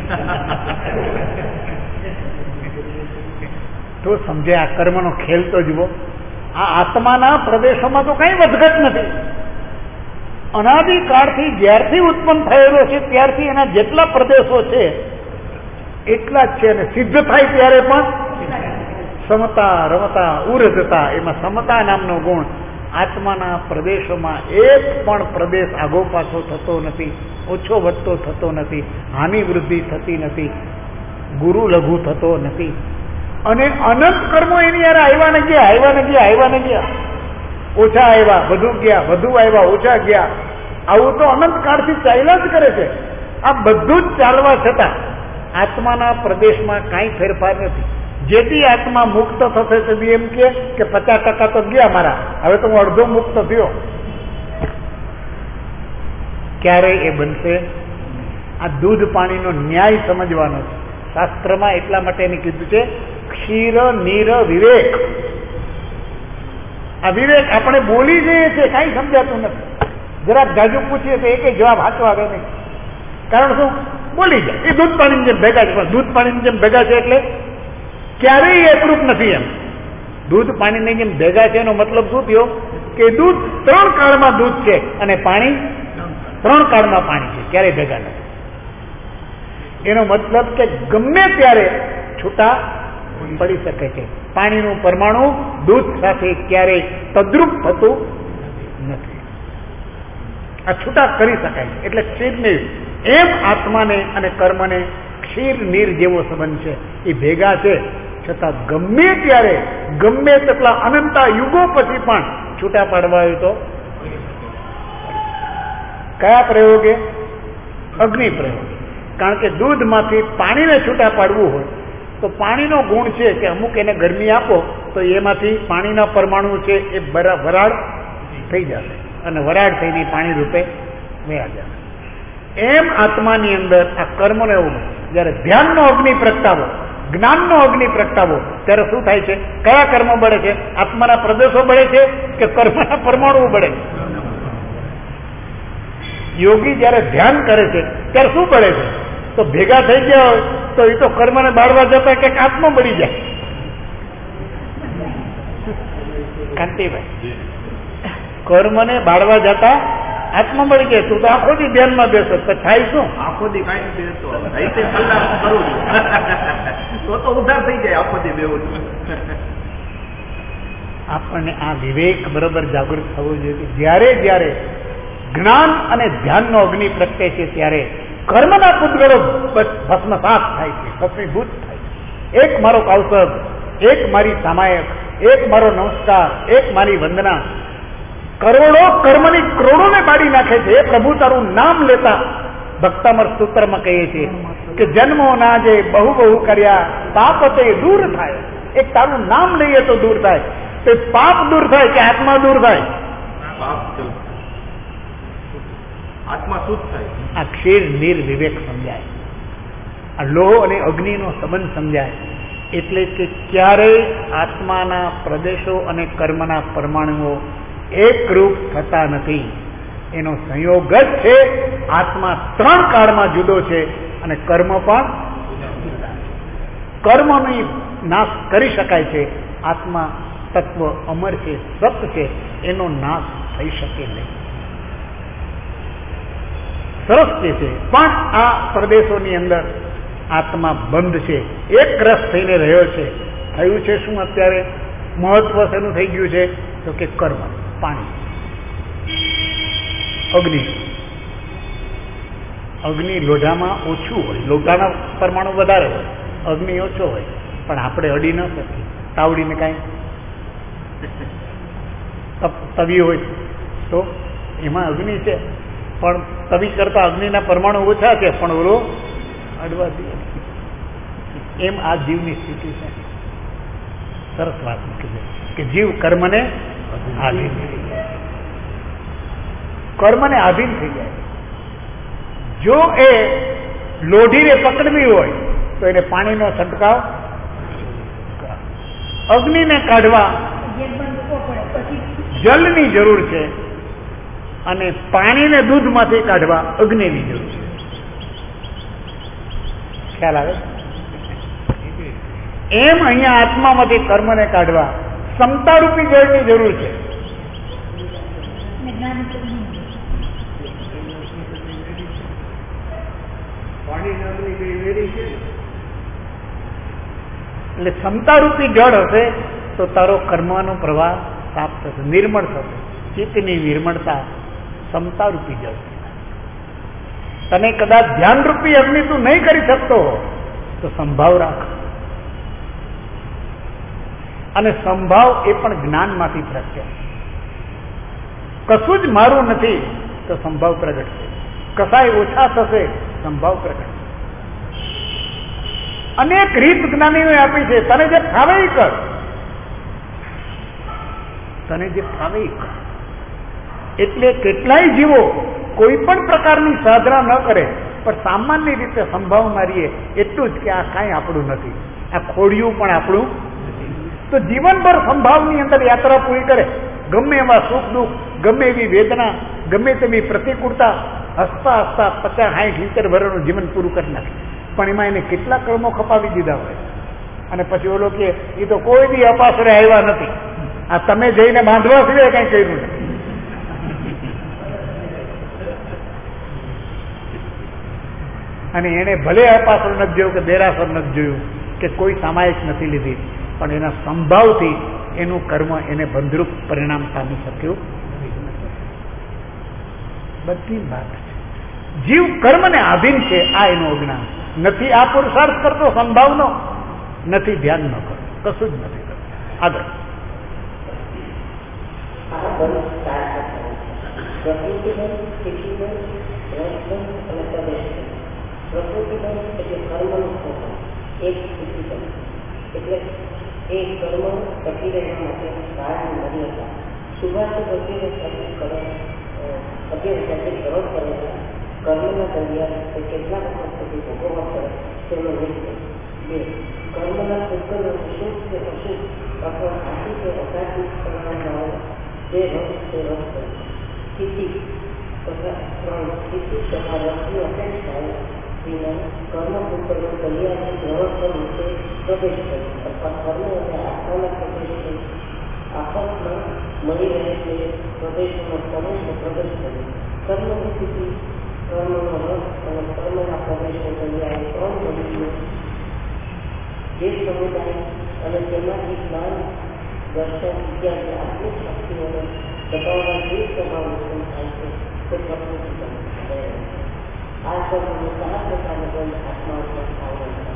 તો સમજે, આ કર્મનો ખેલ તો જુઓ. આ આત્માના પ્રદેશોમાં તો કઈ વધઘટ નથી. અનાદિકાળથી જ્યારથી ઉત્પન્ન થયેલો છે ત્યારથી એના જેટલા પ્રદેશો છે એટલા જ છે, અને સિદ્ધ થાય ત્યારે પણ સમતા રમતા ઉર્ધતા, એમાં સમતા નામનો ગુણ. આત્માના પ્રદેશોમાં એક પણ પ્રદેશ આગો પાછો થતો નથી, ઓછો વધતો થતો નથી, હાનિ વૃદ્ધિ થતી નથી, ગુરુ લઘુ થતો નથી. અને અનંત કર્મો એની યાર આવ્યા ને ગયા, આવ્યા ને ગયા, આવ્યા ને ગયા. ઓછા આવ્યા, વધુ ગયા, વધુ આવ્યા, ઓછા ગયા. આવું તો અનંત કાળથી ચાલ્યા જ કરે છે. આ બધું જ ચાલવા છતાં આત્માના પ્રદેશમાં કાંઈ ફેરફાર નથી. જેથી આત્મા મુક્ત થશે તેથી એમ કે પચાસ ટકા તો ગયા મારા, હવે તો હું અડધો મુક્ત થયો. ક્યારે એ બનશે? આ દૂધ પાણીનો ન્યાય સમજવાનો છે. શાસ્ત્રમાં એટલા માટે એને કીધું છે ક્ષીર નીર વિવેક. આ વિવેક આપણે બોલી જઈએ છીએ, કાંઈ સમજાતું નથી. જરાક જાજુ પૂછીએ તો એક જવાબ સાચો આવે નહીં. કારણ શું? બોલી જાય. એ દૂધ પાણીની જેમ ભેગા છે, પણ દૂધ પાણીની જેમ ભેગા છે એટલે ક્યારેય એકરૂપ નથી. એમ દૂધ પાણીની જેમ ભેગા છે એનો મતલબ શું થયો? કે દૂધ ત્રણ કાળમાં દૂધ છે અને પાણી ત્રણ કાળમાં પાણી છે, ક્યારેય ભેગા નથી. એનો મતલબ કે ગમે ત્યારે છૂટા પડી શકે છે. પાણીનું પરમાણુ દૂધ સાથે ક્યારેય તદ્રુપ થતું નથી. આ છૂટા કરી શકાય. એટલે ક્ષીર નીર, એમ આત્માને અને કર્મને ક્ષીર નીર જેવો સંબંધ છે. એ ભેગા છે, છતાં ગમે ત્યારે ગમે તેટલા અનંતા યુગો પછી પણ છૂટા પાડવા હોય તો કયા પ્રયોગે? અગ્નિ પ્રયોગ. કારણ કે દૂધમાંથી પાણીને છૂટા પાડવું હોય તો પાણીનો ગુણ છે કે અમુક એને ગરમી આપો તો એમાંથી પાણીના પરમાણુ છે એ વરાળ થઈ જશે અને વરાળ થઈને પાણી રૂપે વયા જશે. એમ આત્માની અંદર આ કર્મનો એવું જયારે ધ્યાનનો અગ્નિ પ્રગટાવો, જ્ઞાનનો અગ્નિ પ્રગટાવો ત્યારે શું થાય છે? કયા કર્મ બળે છે? આત્માના પ્રદેશો બળે છે કે કર્મના પરમાણુ બળે છે? યોગી જયારે ધ્યાન કરે છે ત્યારે શું બળે છે? તો ભેગા થઈ ગયા હોય તો એ તો કર્મને બાળવા જતા કે આત્મા બળી જાય. કાંતિભાઈ, કર્મને બાળવા જતા આત્મા મળી જાય. તું તો આખો દી ધ્યાનમાં બેસો તો થાય શું? આખો દી કાંઈ બેસતો રાતે કલાક કરું તો તો ઉધાર થઈ જાય. આખો દી બેવું આપણને આ વિવેક બરોબર જાગૃત થવું જોઈએ. જ્યારે જ્યારે જ્ઞાન અને ધ્યાનનો અગ્નિ પ્રગટે છે ત્યારે કર્મના પૂતગળો ભસ્મસાત થાય છે, ભસ્મીભૂત થાય છે. એક મારો કૌશબ, એક મારી સામાયક, એક મારો નમસ્કાર, એક મારી વંદના કરોડો કર્મની કરોડોને બાળી નાખે છે. એ પ્રભુ તારું નામ લેતા ભક્તામર સૂત્રમાં કહીએ છીએ કે જન્મો ના જે બહુ બહુ કર્યા પાપ તે દૂર થાય. એક તારું નામ લઈએ તો દૂર થાય. તે પાપ દૂર થાય કે આત્મા દૂર થાય? આત્મા શુદ્ધ થાય. આ ક્ષીર નીર વિવેક સમજાય. આ લોહ અને અગ્નિનો સંબંધ સમજાય. એટલે કે ક્યારેય આત્માના પ્રદેશો અને કર્મના પરમાણુઓ એકરૂપ થતા નથી. એનો સંયોગ જ છે. આત્મા ત્રણ કાળમાં જુદો છે અને કર્મ પણ. કર્મની નાશ કરી શકાય છે. આત્મા તત્વ અમર છે, સત્ય છે, એનો નાશ થઈ શકે નહીં. સરસ છે. પણ આ પ્રદેશોની અંદર આત્મા બંધ છે, એક રસ થઈને રહ્યો છે. થયું છે શું? અત્યારે મહત્વ શેનું થઈ ગયું છે? તો કે કર્મ, પાણી, અગ્નિ. અગ્નિ લોઢામાં ઓછું હોય, લોઢાના પરમાણુ વધારે હોય, અગ્નિ ઓછો હોય. પણ આપણે અડી ન શકીએ. તાવડીને કાંઈ તવી હોય તો એમાં અગ્નિ છે, પણ તવી કરતા અગ્નિના પરમાણુ ઓછા છે, પણ ઓલો અડવા દે. એમ આ જીવની સ્થિતિ છે. સરસ વાત મૂકી છે કે જીવ કર્મને આધીન થઈ જાય. કર્મને આધીન થઈ જાય. જો એ લોઢીને પકડવી હોય તો એને પાણીનો છંટકાવ, અગ્નિને કાઢવા જલની જરૂર છે અને પાણીને દૂધમાંથી કાઢવા અગ્નિની જરૂર છે. ખ્યાલ આવે? એમ અહીંયા આત્મામાંથી કર્મને કાઢવા સમતારૂપી જળની જરૂર છે. એટલે ક્ષમતારૂપી જળ હશે તો તારો કર્મનો પ્રવાહ સાફ થશે, નિર્મળ થશે. ચિત્તની નિર્મળતા ક્ષમતારૂપી જળ. તને કદાચ ધ્યાનરૂપી અગ્નિ તું નહીં કરી શકતો તો સંભાવ રાખ. અને સંભાવ એ પણ જ્ઞાનમાંથી પ્રગટે. કશું જ મારું નથી તો સંભાવ પ્રગટશે. કસાય ઓછા થશે, સંભાવ પ્રગટશે. અનેક રીત જ્ઞાનીઓએ આપી છે. તને જે ફાવે એ કર, તને જે ફાવે એ કર. એટલે કેટલાય જીવો કોઈ પણ પ્રકારની સાધના ન કરે પણ સામાન્ય રીતે સંભાવ મારીએ એટલું જ કે આ કાંઈ આપણું નથી, આ ખોડિયું પણ આપણું નથી, તો જીવનભર સંભાવની અંદર યાત્રા પૂરી કરે ગમે એવા સુખ દુઃખ, ગમે એવી વેદના, ગમે તેવી પ્રતિકૂળતા, હસતા હસતા પચાસ સાઠ ઇંતેર વર્ષનું જીવન પૂરું કરી નાખે. પણ એમાં એને કેટલા કર્મો ખપાવી દીધા હોય. અને પછી ઓલો કે એ તો કોઈ દી અપાસરે આવ્યા નથી, આ તમે જઈને બાંધવા સિવાય કઈ કર્યું નથી. અને એને ભલે અપાસર નથી જોયું કે દેરાસર નથી જોયું કે કોઈ સામાયિક નથી લીધી, પણ એના સંભાવથી એનું કર્મ એને બંધરૂપ પરિણામ પામી શક્યું. બધી વાત છે. જીવ કર્મને આધીન છે, આ એનું અજ્ઞાન. નથી આ પુરુષાર્થ કરતો સંભાવનો, નથી ધ્યાન ન કરતો, કશું જ નથી કરતો. આગળ પ્રકૃતિબંધ એટલે કર્મનું પોતા એક સ્થિતિબંધ એટલે એ કર્મ ટકી રહેવા માટે કાળની મર્યાદા શુભાશુભ વગેરે કરે વગેરે સાથે ગ્રહણ કરેલા કર્મના દરિયા તે કેટલા વખત સુધી ભોગવવા પડે તેનો નિશ્ચય. બે કર્મના શુદ્ધ શુભ કે અશુભ અથવા આશી કે અસાશી કરવામાં જે રસ તે રસ સ્થિતિ તથા સ્થિતિ તથા રસની અપેક્ષાએ કર્મ પુત્રનો કલ્યાણને ગ્રહણ કરવું તે પ્રવેશ કરે અથવા કર્મ અને આત્માના પ્રવેશ આફતમાં મળી રહે તે પ્રદેશોનો સમય પ્રવેશ કરે. કર્મની સ્થિતિ, કર્મનો રસ અને કર્મના પ્રવેશનો કલ્યાણ ત્રણ બનીને જે સમુદાય અને તેમાંથી જ્ઞાન દર્શન ઇત્યાદિ આત્મિક શક્તિઓને દબાવવા જે સ્વભાવ ઉત્પન્ન થાય છે તે પ્રકૃતિ બને. આ કર્મનું ચાર પ્રકારનું બંધ આત્મા ઉપર સ્થાપન કરે.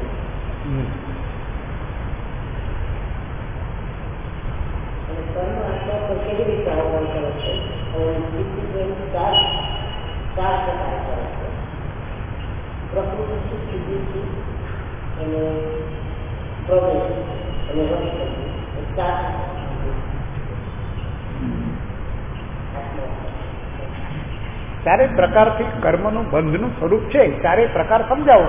અને કર્મ આત્મા પર કેવી રીતે આહ્વાન કરે છે? અને ચાર ચાર પ્રકાર કરે છે. પ્રકૃતિ સ્થિતિ અને પ્રવેશ અને રસ ચાર ચારે પ્રકારથી કર્મનું બંધનું સ્વરૂપ છે. ચારે પ્રકાર સમજાવો.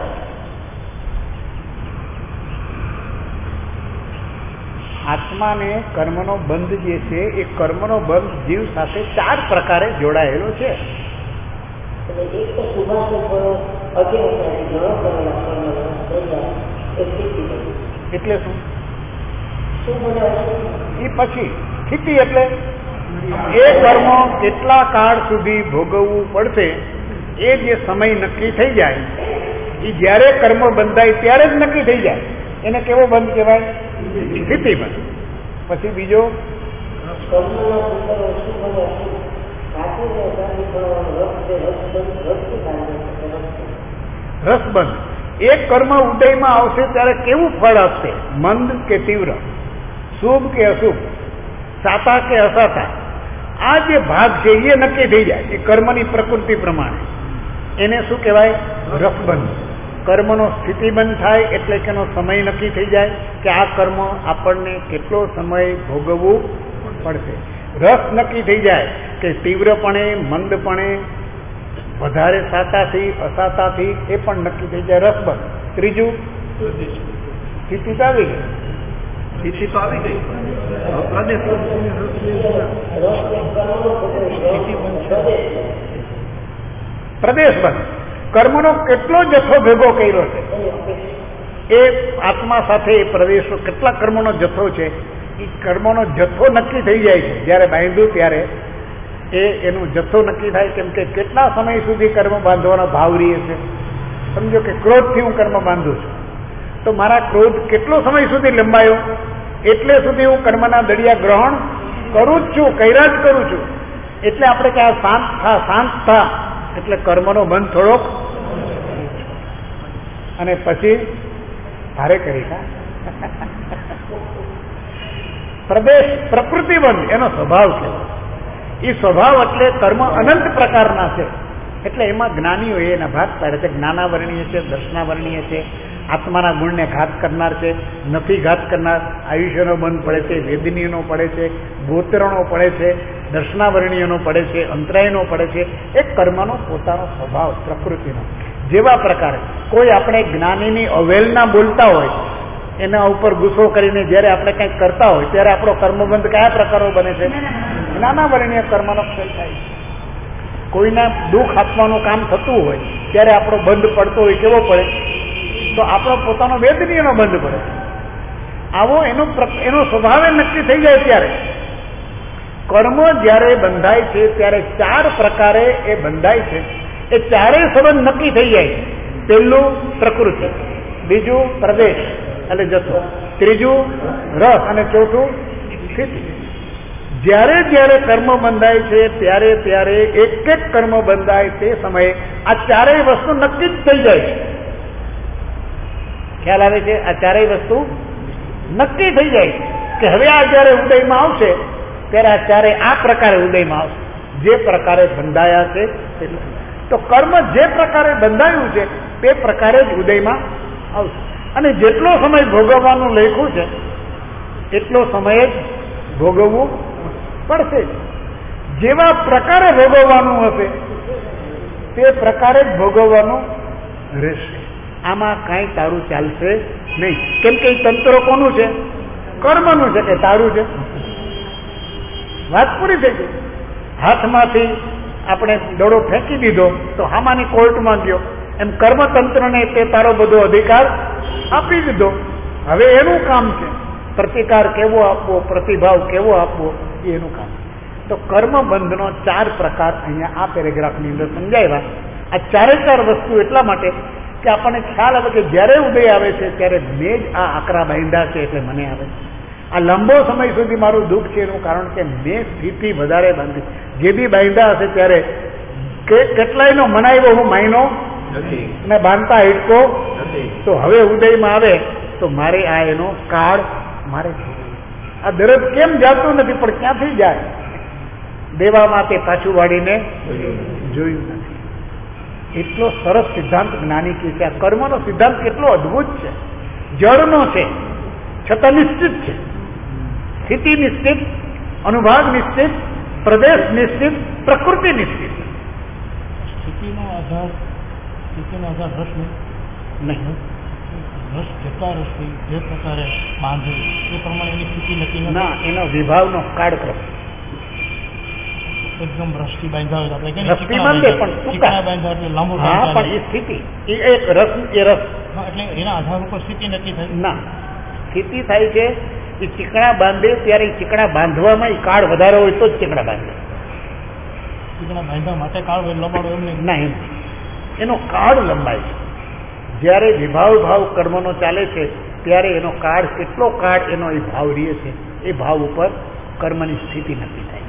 આત્માને કર્મનો બંધ જે છે એ કર્મનો બંધ જીવ સાથે ચાર પ્રકારે જોડાયેલો છે. એક તો શુભાશુભ અજ્ઞાનતાથી ગ્રહણ કરેલા કર્મના એટલે શું? શુભ અને અશુભ એ પછી સ્થિતિ એટલે એ કર્મ કેટલા કાળ સુધી ભોગવવું પડશે એ જે સમય નક્કી થઈ જાય, એ જ્યારે કર્મ બંધાય ત્યારે જ નક્કી થઈ જાય. એને કેવો બંધ કહેવાય? સ્થિતિ બંધ. પછી બીજો રસબંધ. એક કર્મ ઉદયમાં આવશે ત્યારે કેવું ફળ આપશે? મંદ કે તીવ્ર, શુભ કે અશુભ, સાતા કે અસાતા, આ જે ભાગ છે એ નક્કી થઈ જાય એ કર્મની પ્રકૃતિ પ્રમાણે. એને શું કહેવાય? રસબંધ. કર્મનો સ્થિતિબંધ થાય એટલે કે એનો સમય નક્કી થઈ જાય કે આ કર્મ આપણને કેટલો સમય ભોગવવું પડશે. રસ નક્કી થઈ જાય કે તીવ્રપણે, મંદપણે, વધારે સાતાથી, અસાતાથી, એ પણ નક્કી થઈ જાય. રસબંધ. ત્રીજું સ્થિતિ તો આવી ગઈ. સ્થિતિ તો આવી ગઈ. પ્રદેશ બંધ. કર્મનો કેટલો જથ્થો ભેગો કર્યો છે એ આત્મા સાથે એ પ્રદેશો, કેટલા કર્મોનો જથ્થો છે એ કર્મોનો જથ્થો નક્કી થઈ જાય છે. જ્યારે બાંધ્યું ત્યારે એ એનો જથ્થો નક્કી થાય. કેમ કે કેટલા સમય સુધી કર્મ બાંધવાનો ભાવ રહે છે. સમજો કે ક્રોધથી હું કર્મ બાંધું છું તો મારા ક્રોધ કેટલો સમય સુધી લંબાયો, એટલે સુધી હું કર્મના દળિયા ગ્રહણ કરું જ છું, કર્યા જ કરું છું. એટલે આપણે કે આ શાંત થા, શાંત થા, એટલે કર્મનો બંધ થોડોક, અને પછી ભારે કરી કા પ્રદેશ પ્રકૃતિ બંધ એનો સ્વભાવ છે. એ સ્વભાવ એટલે કર્મ અનંત પ્રકારના છે. એટલે એમાં જ્ઞાનીઓ એના ભાગ પાડે છે. જ્ઞાનાવરણીય છે, દર્શનાવરણીય છે, આત્માના ગુણને ઘાત કરનાર છે, નથી ઘાત કરનાર, આયુષ્યનો બંધ પડે છે, વેદનીયનો પડે છે, ગોત્રનો પડે છે, દર્શનાવરણીયનો પડે છે, અંતરાયનો પડે છે. એક કર્મનો પોતાનો સ્વભાવ પ્રકૃતિનો. જેવા પ્રકારે કોઈ આપણે જ્ઞાનીની અવહેલના બોલતા હોય, એના ઉપર ગુસ્સો કરીને જ્યારે આપણે કંઈક કરતા હોય ત્યારે આપણો કર્મબંધ કયા પ્રકારનો બને છે? નાના વર્ણીય કર્મનો ક્ષય થાય. કોઈને દુઃખ આપવાનું કામ થતું હોય ત્યારે આપણો બંધ પડતો હોય, કેવો પડે? તો આપણો પોતાનો વેદનીયનો બંધ પડે. આવો એનો એનો સ્વભાવે નક્કી થઈ જાય. ત્યારે કર્મ જ્યારે બંધાય છે ત્યારે ચાર પ્રકારે એ બંધાય છે. એ ચારેય સંબંધ નક્કી થઈ જાય. પહેલું પ્રકૃતિ, બીજું પ્રદેશ એટલે જથ્થો, ત્રીજું રસ અને ચોથું સ્થિતિ. જ્યારે જ્યારે કર્મ બંધાય છે ત્યારે ત્યારે એક એક કર્મ બંધાય તે સમયે આ ચારેય વસ્તુ નક્કી જ થઈ જાય છે. ખ્યાલ આવે છે? આ ચારેય વસ્તુ નક્કી થઈ જાય કે હવે આ જયારે ઉદયમાં આવશે ત્યારે આ ચારે આ પ્રકારે ઉદયમાં આવશે, જે પ્રકારે બંધાયા છે એટલું. તો કર્મ જે પ્રકારે બંધાયું છે તે પ્રકારે જ ઉદયમાં આવશે. અને જેટલો સમય ભોગવવાનું લખ્યું છે એટલો સમય જ ભોગવવું પડશે. જેવા પ્રકારે ભોગવવાનું હશે તે પ્રકારે જ ભોગવવાનું રહેશે. આમાં કાંઈ તારું ચાલશે નહીં. કેમ કે એ તંત્ર કોનું છે? કર્મનું છે. કે તારું છે? વાત પૂરી થઈ ગઈ. હાથમાંથી આપણે દડો ફેંકી દીધો તો હામાની કોર્ટમાં ગયો, એમ કર્મતંત્રને તે તારો બધો અધિકાર આપી દીધો. હવે એનું કામ છે પ્રતિકાર કેવો આપવો, પ્રતિભાવ કેવો આપવો, એ એનું કામ. તો કર્મબંધનો ચાર પ્રકાર અહીંયા આ પેરેગ્રાફની અંદર સમજાવ્યા. આ ચારે ચાર વસ્તુ એટલા માટે કે આપણને ખ્યાલ આવે કે જ્યારે ઉદય આવે છે ત્યારે મેં જ આ આકરા બાંધ્યા છે એટલે મને આવે. આ લાંબો સમય સુધી મારું દુઃખ છે એનું કારણ કે મેં સ્થિતિ વધારે બાંધી. જે બી બાંધ્યા હશે ત્યારે કેટલાયનો મનાવ્યો હું માયનો અને બાંધતા હિટકો. તો હવે ઉદયમાં આવે તો મારે આ એનો કાળ મારે આ દરદ કેમ જાતું નથી પણ ક્યાંથી જાય? દેવામાં તે પાછું વાળીને જોયું નથી. એટલો સરસ સિદ્ધાંત જ્ઞાની કે છે. આ કર્મનો સિદ્ધાંત કેટલો અદભુત છે. જળનો છે છતાં નિશ્ચિત છે. સ્થિતિ નિશ્ચિત, અનુભાગ નિશ્ચિત, પ્રદેશ નિશ્ચિત, પ્રકૃતિ નિશ્ચિત. સ્થિતિનો આધાર સ્થિતિનો આધાર રસ નહીં. રસ જેટલા રસથી જે પ્રકારે બાંધે એ પ્રમાણે એની સ્થિતિ નક્કી ના, એનો વિભાવનો કાળક્રમ. એકદમ રસથી બાંધ્યા હોય આપણે રસથી બાંધે પણ ચીકણા બાંધ્યા એટલે લાંબુ. હા, પણ એ સ્થિતિ એ એક રસ એ રસ એટલે એના આધાર ઉપર સ્થિતિ નક્કી થાય. ના, સ્થિતિ થાય છે એ ચીકણા બાંધે ત્યારે ચીકણા બાંધવામાં એ કાળ વધારે હોય તો જ ચીકણા બાંધે. ચીકણા બાંધવા માટે કાળ લંબાડો એમ નહીં. ના, એમ એનો કાળ લંબાય છે. જ્યારે વિભાવ ભાવ કર્મનો ચાલે છે ત્યારે એનો કાળ કેટલો કાળ એનો એ ભાવ રહે છે એ ભાવ ઉપર કર્મની સ્થિતિ નક્કી થાય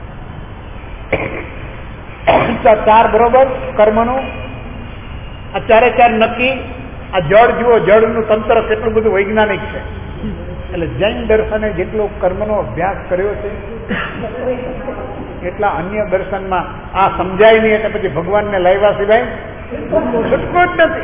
છે. ચાર બરોબર કર્મનું આ ચારે ચાર નક્કી. આ જળ જુઓ, જળનું તંત્ર કેટલું બધું વૈજ્ઞાનિક છે. એટલે જૈન દર્શને જેટલો કર્મનો અભ્યાસ કર્યો છે એટલા અન્ય દર્શનમાં આ સમજાય નહીં એટલે પછી ભગવાનને લાવ્યા સિવાય છૂટકો જ નથી.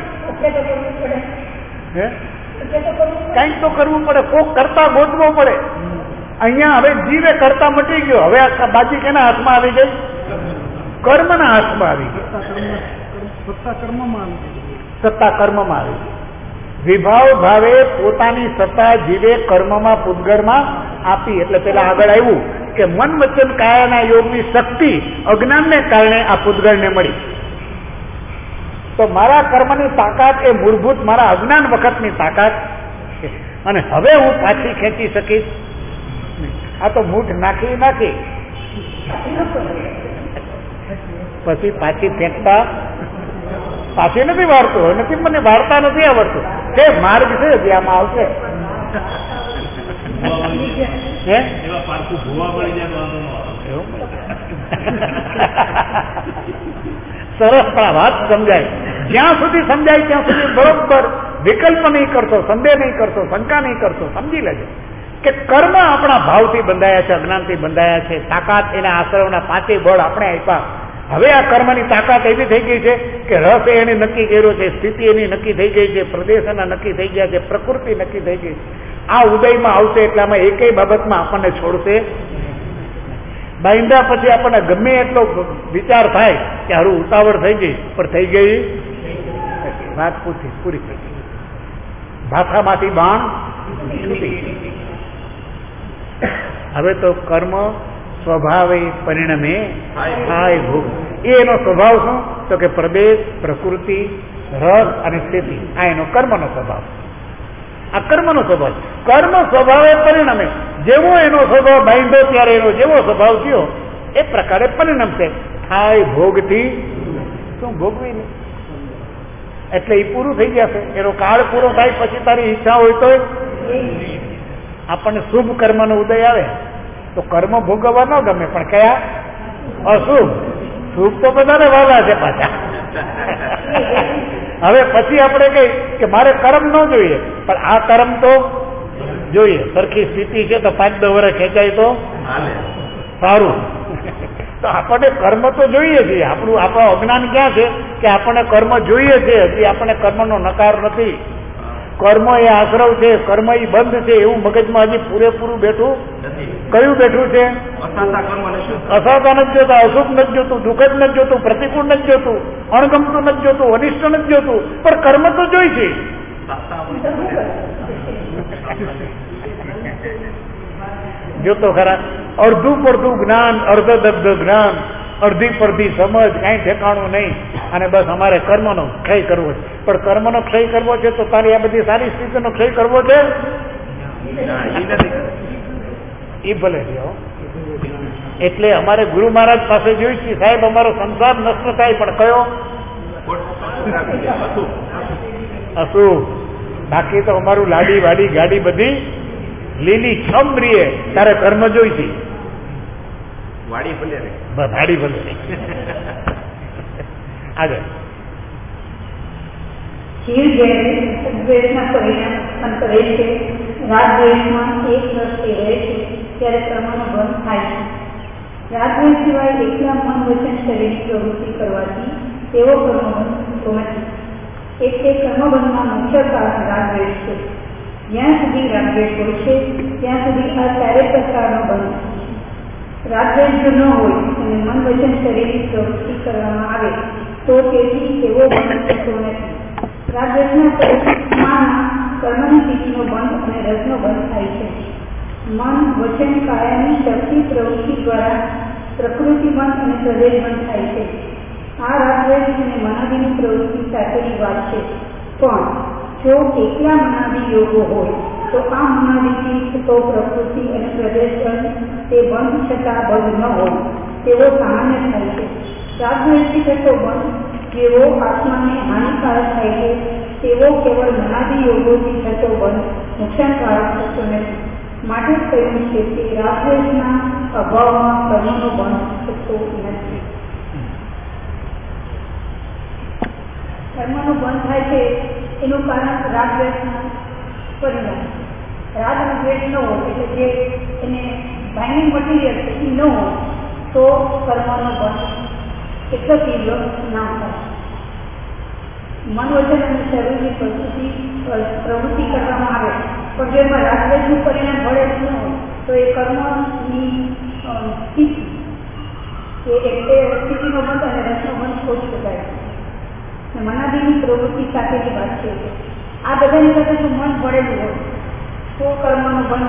હે કંઈક તો કરવું પડે, કોક કરતા ગોતવો પડે. અહીંયા હવે જીવે કરતા મટી ગયો. હવે આ બાજી કેના હાથમાં આવી ગઈ? કર્મના હાથમાં આવી ગઈ. સત્તા કર્મમાં સત્તા કર્મમાં આવી ગઈ. વિભાવ ભાવે પોતાની સત્તા જીવે કર્મમાં પૂતગળમાં આપી. એટલે પેલા આગળ આવ્યું કે મન વચન કાયાના યોગની શક્તિ અજ્ઞાનને કારણે આ પૂતગળને મળી. તો મારા કર્મની તાકાત એ મૂળભૂત મારા અજ્ઞાન વખતની તાકાત છે. અને હવે હું પાછી ખેંચી શકીશ. આ તો મૂઠ નાખી નાખી પછી પાછી ફેંકતા પાછી નથી વાળતું. નથી, મને વાળતા નથી આવડતું. તે માર્ગ છે જે આમાં આવશે. હે સરસ, પણ વાત સમજાય. જ્યાં સુધી સમજાય ત્યાં સુધી બરોબર વિકલ્પ નહીં કરશો, સંદેહ નહીં કરશો, શંકા નહીં કરશો. સમજી લેજો કે કર્મ આપણા ભાવથી બંધાયા છે, અજ્ઞાનથી બંધાયા છે. તાકાત એના આશ્રવના પાંચેય બળ આપણે આપ્યા. હવે આ કર્મની તાકાત એવી થઈ ગઈ છે કે રસ એને નક્કી કર્યો છે, સ્થિતિ એની નક્કી થઈ ગઈ છે, પ્રદેશ એના નક્કી થઈ ગયા છે, પ્રકૃતિ નક્કી થઈ ગઈ. આ ઉદયમાં આવશે એટલે આમાં એકેય બાબતમાં આપણને છોડશે. બાંધ્યા પછી આપણને ગમે એટલો વિચાર થાય કે હારું ઉતાવળ થઈ ગઈ, પણ થઈ ગઈ વાત પૂરી પૂરી થઈ ગઈ. ભાથામાંથી બાણ છૂટી. હવે તો કર્મ સ્વભાવે પરિણમે થાય ભોગ. એ એનો સ્વભાવ શું? તો કે પ્રદેશ, પ્રકૃતિ, રસ અને સ્થિતિ. આ એનો કર્મનો સ્વભાવ. આ કર્મનો સ્વભાવ. કર્મ સ્વભાવે પરિણમે. જેવો એનો સ્વભાવ બાંધ્યો ત્યારે એનો જેવો સ્વભાવ થયો એ પ્રકારે પરિણમશે. થાય ભોગથી શું ભોગવી નહીં. એટલે એ પૂરું થઈ જશે. એનો કાળ પૂરો થાય પછી તારી ઈચ્છા હોય તો આપણને શુભ કર્મનો ઉદય આવે તો કર્મ ભોગવવા ન ગમે, પણ કયા અશુભ. શુભ તો બધાને વાલા છે પાછા. હવે પછી આપણે કહીએ કે મારે કર્મ ન જોઈએ, પણ આ કર્મ તો જોઈએ. સરખી સ્થિતિ છે તો પાંચ દસ વર્ષ ખેંચાય તો સારું. તો આપણને કર્મ તો જોઈએ છે. આપણું આપણું અજ્ઞાન ક્યાં છે કે આપણને કર્મ જોઈએ છે, હજી આપણને કર્મનો નકાર નથી. કર્મ એ આશ્રવ છે, કર્મ એ બંધ છે એવું મગજમાં હજી પૂરેપૂરું બેઠું. કયું બેઠું છે? અસાતા નથી જોતા, અશુભ નથી જોતું, દુઃખ જ નથી જોતું, પ્રતિકૂળ નથી જોતું, અણગમતું નથી જોતું, અનિષ્ટ નથી જોતું, પણ કર્મ તો જોઈ છે. જોતો ખરા. અડધું પડધું જ્ઞાન, અર્ધ દગ્ધ જ્ઞાન, અડધી પડધી સમજ, કઈ ઠેકાણું નહીં. અને બસ અમારે કર્મનો ક્ષય કરવો છે. પણ કર્મનો ક્ષય કરવો છે તો તારી આ બધી સારી સ્થિતિનો ક્ષય કરવો છે એ ભલે છે. એટલે અમારે ગુરુ મહારાજ પાસે જોઈ છે, સાહેબ અમારો સંસાર નષ્ટ થાય પણ કયો અશુભ. બાકી તો અમારું લાડી વાડી ગાડી બધી લીલી છમ રીએ. તારે કર્મ જોઈ છે. વાડી ભલે બસ વાડી ભલે આગળ. જીવ જ્યારે દ્વેષના પરિણામ કરે છે, રાગદ્વેષમાં એક દ્રષ્ટિ રહે છે ત્યારે કર્મનો બંધ થાય છે. રાગદ્વેષ સિવાય એકલા મન વચન શરીરની પ્રવૃત્તિ કરવાથી તેવો કર્મબંધ થતો નથી. એટલે કર્મબંધમાં મુખ્ય કારણ રાગદ્વેષ છે. જ્યાં સુધી રાગદ્વેષ હોય છે ત્યાં સુધી આ ચારે પ્રકારનો બંધ છે. રાગદ્વેષ જો ન હોય અને મન વચન શરીરની પ્રવૃત્તિ કરવામાં આવે તો તેથી તેવો બંધ થતો નથી. રાગદ્વેષના પરિણામમાં કર્મની સ્થિતિનો બંધ અને રસનો બંધ થાય છે. મન વચન કાયાની શક્તિ પ્રવૃત્તિ દ્વારા પ્રકૃતિ બંધ અને પ્રદેશ બંધ થાય છે. આ રાગદ્વેષ અને મનાદિની પ્રવૃત્તિ સાથેની વાત છે. પણ જો એકલા મનાદિ યોગો હોય તો આ મનાદિથી થતો પ્રકૃતિ અને પ્રદેશ બંધ તે બંધ છતાં બંધ ન હોય તેવો સામાન્ય થાય છે. રાગદ્વેષથી થતો બંધ જેવો આત્માને હાનિકારક થાય છે તેવો કેવળ મનાદિ યોગોથી થતો બંધ નુકસાનકારક થતો નથી. માટે કહ્યું છે કે રાગદ્વેષના અભાવમાં કર્મનો બંધ થતો નથી. કર્મનો બંધ થાય છે એનું કારણ રાગદ્વેષના પરિણામ. રાગ અને દ્વેષ ન હોય એટલે જે એને બાઇન્ડિંગ મટીરિયલ છે એ ન હોય તો કર્મનો બંધ એટલો તીવ્ર ના થાય. મન વચન અને શરીરની પ્રવૃત્તિ પ્રવૃત્તિ કરવામાં આવે પણ જો એમાં રાગદ્વેષનું પરિણામ ભળે ન હોય તો એ કર્મની સ્થિતિ એ સ્થિતિનો બંધ અને રસનો બંધ ખોઈ શકાય છે. મનાદિની પ્રવૃત્તિ સાથેની વાત છે. આ બધાની સાથે જો મન ભળેલું હોય તો કર્મનો બંધ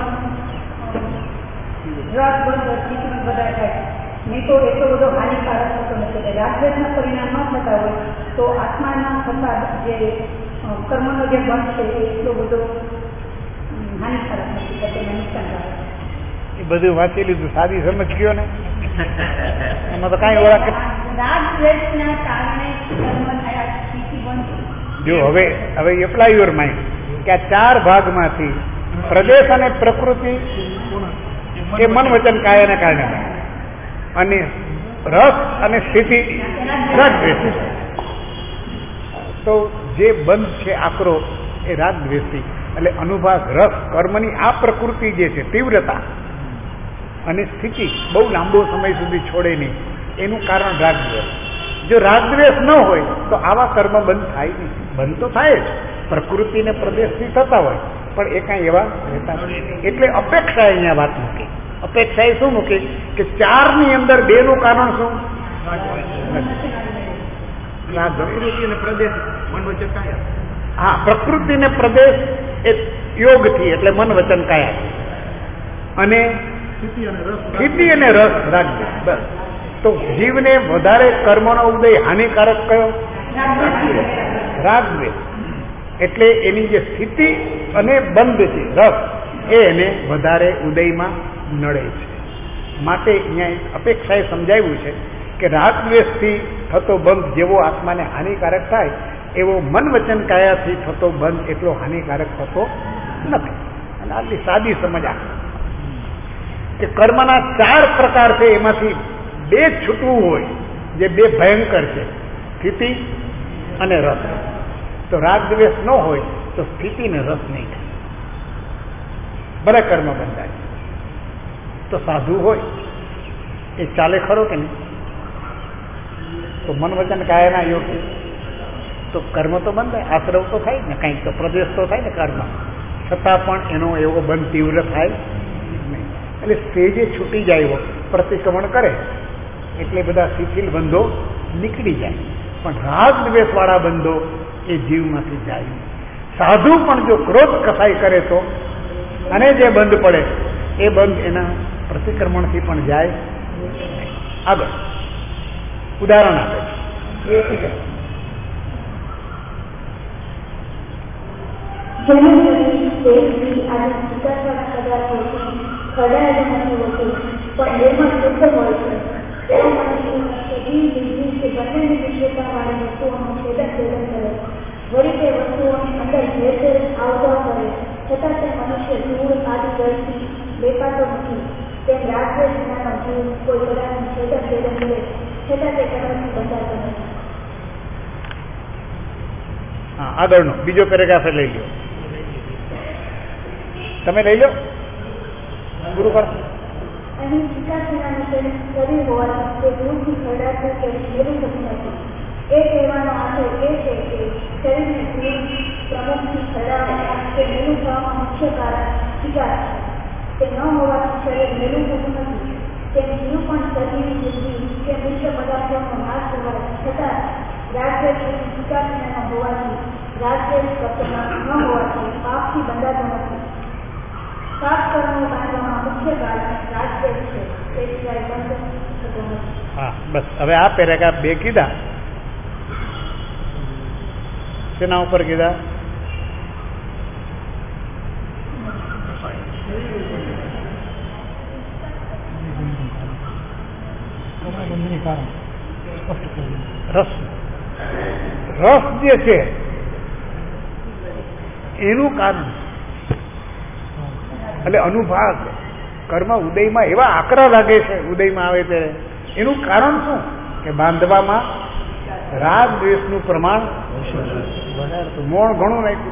રસ બંધ સ્થિતિનો બધા થાય. નહીં તો એટલો બધો હાનિકારક થતો નથી. રાગદ્વેષના પરિણામ ન થતા હોય તો આત્માના થતા જે કર્મનો જે બંધ છે એ એટલો બધો હાનિકારક નથી થતો, નુકસાનકારક. એ બધું વાંચી લીધું, સાદી સમજ ગયો ને એમાં તો કઈ ઓળખ. રાગદ્વેષના કારણે કર્મ થયા સ્થિતિ બંધ. જો હવે હવે એપ્લાય યોર માઇન્ડ કે આ ચાર ભાગમાંથી પ્રદેશ અને પ્રકૃતિ એ મન વચન કાયાને કારણે અને રસ અને સ્થિતિ રાગદ્વેષ. તો જે બંધ છે આકરો એ રાગદ્વેષથી. એટલે અનુભાગ રસ કર્મની આ પ્રકૃતિ જે છે તીવ્રતા અને સ્થિતિ બહુ લાંબો સમય સુધી છોડે નહીં એનું કારણ રાગદ્વેષ. જો રાગદ્વેષ ન હોય તો આવા કર્મ બંધ થાય નહીં. બંધ તો થાય જ, પ્રકૃતિ ને પ્રદેશથી થતા હોય પણ એ કાંઈ એવા રહેતા નથી. એટલે અપેક્ષા અહીંયા વાત મૂકી. અપેક્ષા એ શું મૂકી કે ચાર ની અંદર બે નું કારણ શું? પ્રકૃતિ અને પ્રદેશ મન વચન કાયા. હા, પ્રકૃતિ ને પ્રદેશ એ યોગથી એટલે મન વચન કાયા. અને સ્થિતિ અને રસ સ્થિતિ અને રસ રાગદ્વેષ. બસ. તો જીવને વધારે કર્મનો ઉદય હાનિકારક કયો? રાગદ્વેષ. એટલે એની જે સ્થિતિ અને બંધ છે રસ, એ એને વધારે ઉદયમાં નડે છે. માટે અહીંયા એક અપેક્ષાએ સમજાવ્યું છે કે રાગદ્વેષથી થતો બંધ જેવો આત્માને હાનિકારક થાય એવો મન વચન કાયાથી થતો બંધ એટલો હાનિકારક થતો નથી. અને આટલી સાદી સમજ આ કે કર્મના ચાર પ્રકાર છે, એમાંથી બે છૂટવું હોય જે બે ભયંકર છે, સ્થિતિ અને રસ. તો રાગદ્વેષ ન હોય તો સ્થિતિ ને રસ નહીં થાય, ભલે કર્મ બંધાય. તો સાધુ હોય એ ચાલે ખરો કે નહીં? તો મન વચન કાયાના યોગ તો કર્મ તો બંધાય, આશ્રવ તો થાય ને, કંઈક તો પ્રદેશ તો થાય ને કર્મ, છતાં પણ એનો એવો બંધ તીવ્ર થાય નહીં. એટલે સ્ટેજે છૂટી જાય, પ્રતિક્રમણ કરે એટલે બધા શિથિલ બંધો નીકળી જાય, પણ રાગ દ્વેષ વાળા બંધો એ જીવમાંથી જાય. સાધુ પણ જો ક્રોધ કસાઈ કરે તો અને જે બંધ પડે એ બંધ એના પ્રતિક્રમણથી પણ જાય. આગળ ઉદાહરણ આપે છે. વળી તે વસ્તુઓની અંદર ઝેર ઝેર આવજાવ કરે, છતાં તે મનુષ્ય ધૂળ આદિ જળથી લેપાતો નથી. તેમ રાગદ્વેષ વિનાનો જીવ કોઈ પદાર્થનું છેદન છેદન કરે, છતાં તે કર્મથી બંધાતો નથી. હા, આગળનો બીજો પેરેગ્રાફ લઈ લો, તમે લઈ લો, પૂરું કરો. અહીં વિકાસ વિનાનું શરીર હોવાથી તે દૂરથી ખરડાતું કે મેળવી શકતું નથી. એ કહેવાનો આશય એ છે કે શરીરને ધૂળ પ્રમુખથી ખરડાવવા કે મેલું થવામાં મુખ્ય કારણ વિકાસ છે. તે ન હોવાથી શરીર મેલું થતું નથી. તેમ જીવ પણ શરીરની વૃદ્ધિ કે મિશ્ર પદાર્થોનો નાશ કરવા છતાં રાગદ્વેષ વિકાસ વિનાનો હોવાથી, રાગદ્વેષ તત્વમાં ન હોવાથી પાપથી બંધાતો નથી. પાપ કર્મો બાંધવામાં મુખ્ય કારણ રાગદ્વેષ છે, તે સિવાય બંધ થતો નથી. હા, બસ. હવે આ પેરેગ્રાફ બે કીધા, તેના ઉપર કીધા રસ. રસ જે છે એનું કારણ એટલે અનુભાગ કર્મ ઉદયમાં એવા આકરા લાગે છે, ઉદયમાં આવે ત્યારે એનું કારણ શું? કે બાંધવામાં રાગ દ્વેષનું પ્રમાણ મોણ ઘણું નાખ્યું.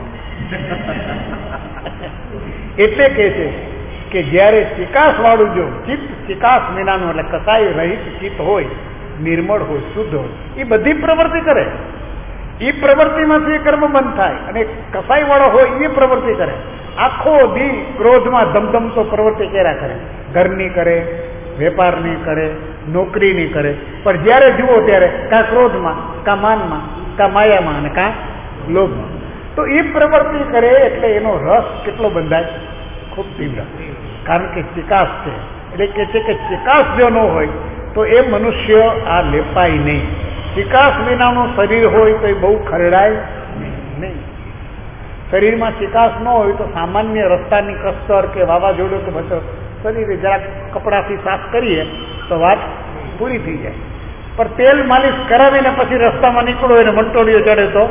એટલે કે છે કે જયારે ચિકાસ વાળું જો ચિત્ત ચિકાસ વિનાનું એટલે કસાઈ રહિત ચિત્ત હોય, નિર્મળ હોય, શુદ્ધ હોય, એ બધી પ્રવૃત્તિ કરે, એ પ્રવૃત્તિમાંથી કર્મ બંધ થાય. અને કસાઈ વાળો હોય એ પ્રવૃત્તિ કરે, આખો દી ક્રોધમાં ધમધમતો પ્રવૃત્તિ કર્યા કરે, ઘરની કરે, વેપારની કરે, નોકરીની કરે, પણ જયારે જુઓ ત્યારે કાં ક્રોધમાં, કાં માનમાં, કાં માયામાં અને કાં લોભમાં. તો એ પ્રવૃત્તિ કરે એટલે એનો રસ કેટલો બંધાય? ખૂબ તીવ્ર. કારણ કે ચિકાસ છે. એટલે કે છે કે ચિકાસ જો ન હોય તો એ મનુષ્ય આ લેપાય નહીં. ચિકાસ વિનાનું શરીર હોય તો એ બહુ ખરડાય નહીં. શરીરમાં ચિકાસ ન હોય તો સામાન્ય રસ્તાની કસ્તર કે વાવાઝોડું કે બધું શરીરે જરાક કપડાથી સાફ કરીએ તો વાત પૂરી થઈ જાય. પણ તેલ માલિશ કરાવીને પછી રસ્તામાં નીકળો એને મંટોળીઓ ચડે તો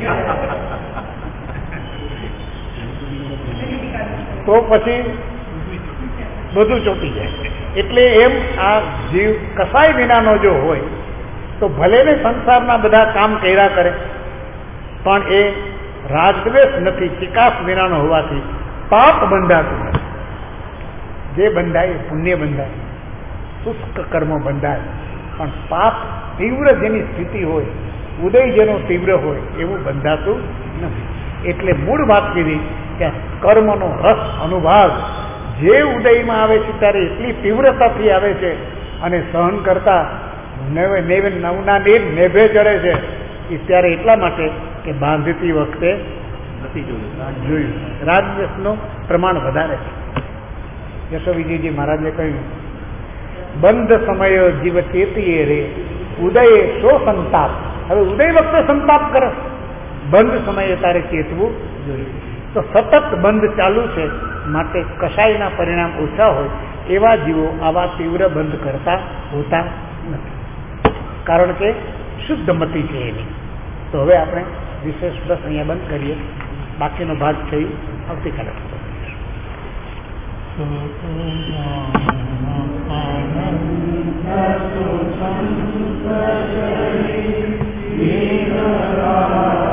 તો પછી બધું ચોટી જાય. એટલે એમ આ જીવ કસાય વિનાનો જો હોય તો ભલે ને સંસારના બધા કામ કર્યા કરે, પણ એ રાગદ્વેષ નથી, ચિકાસ વિનાનો હોવાથી પાપ બંધાતું નથી. જે બંધાય પુણ્ય બંધાય, શુષ્ક કર્મ બંધાય, પણ પાપ તીવ્ર જેની સ્થિતિ હોય, ઉદય જેનો તીવ્ર હોય એવું બંધાતું નથી. એટલે મૂળ વાત કીધી કે કર્મનો રસ અનુભાગ જે ઉદયમાં આવે છે ત્યારે એટલી તીવ્રતાથી આવે છે અને સહન કરતા નવના નેભે ચડે છે એ ત્યારે એટલા માટે કે બાંધતી વખતે નથી જોયું જોયું રાગદ્વેષનું પ્રમાણ વધારે છે. યશોવિજયજી મહારાજે કહ્યું, બંધ સમયો જીવ ચેતીએ રે, ઉદય શો સંતાપ. હવે ઉદય વખતે સંતાપ કરે, બંધ સમયે તારે ચેતવું જોઈએ. તો સતત બંધ ચાલુ છે, માટે કશાયના પરિણામ ઓછા હોય એવા જીવો આવા તીવ્ર બંધ કરતા હોતા નથી, કારણ કે શુદ્ધ મતિ છે એની. તો હવે આપણે વિશેષ બસ અહીંયા બંધ કરીએ, બાકીનો ભાગ થઈ આવતીકાલે. So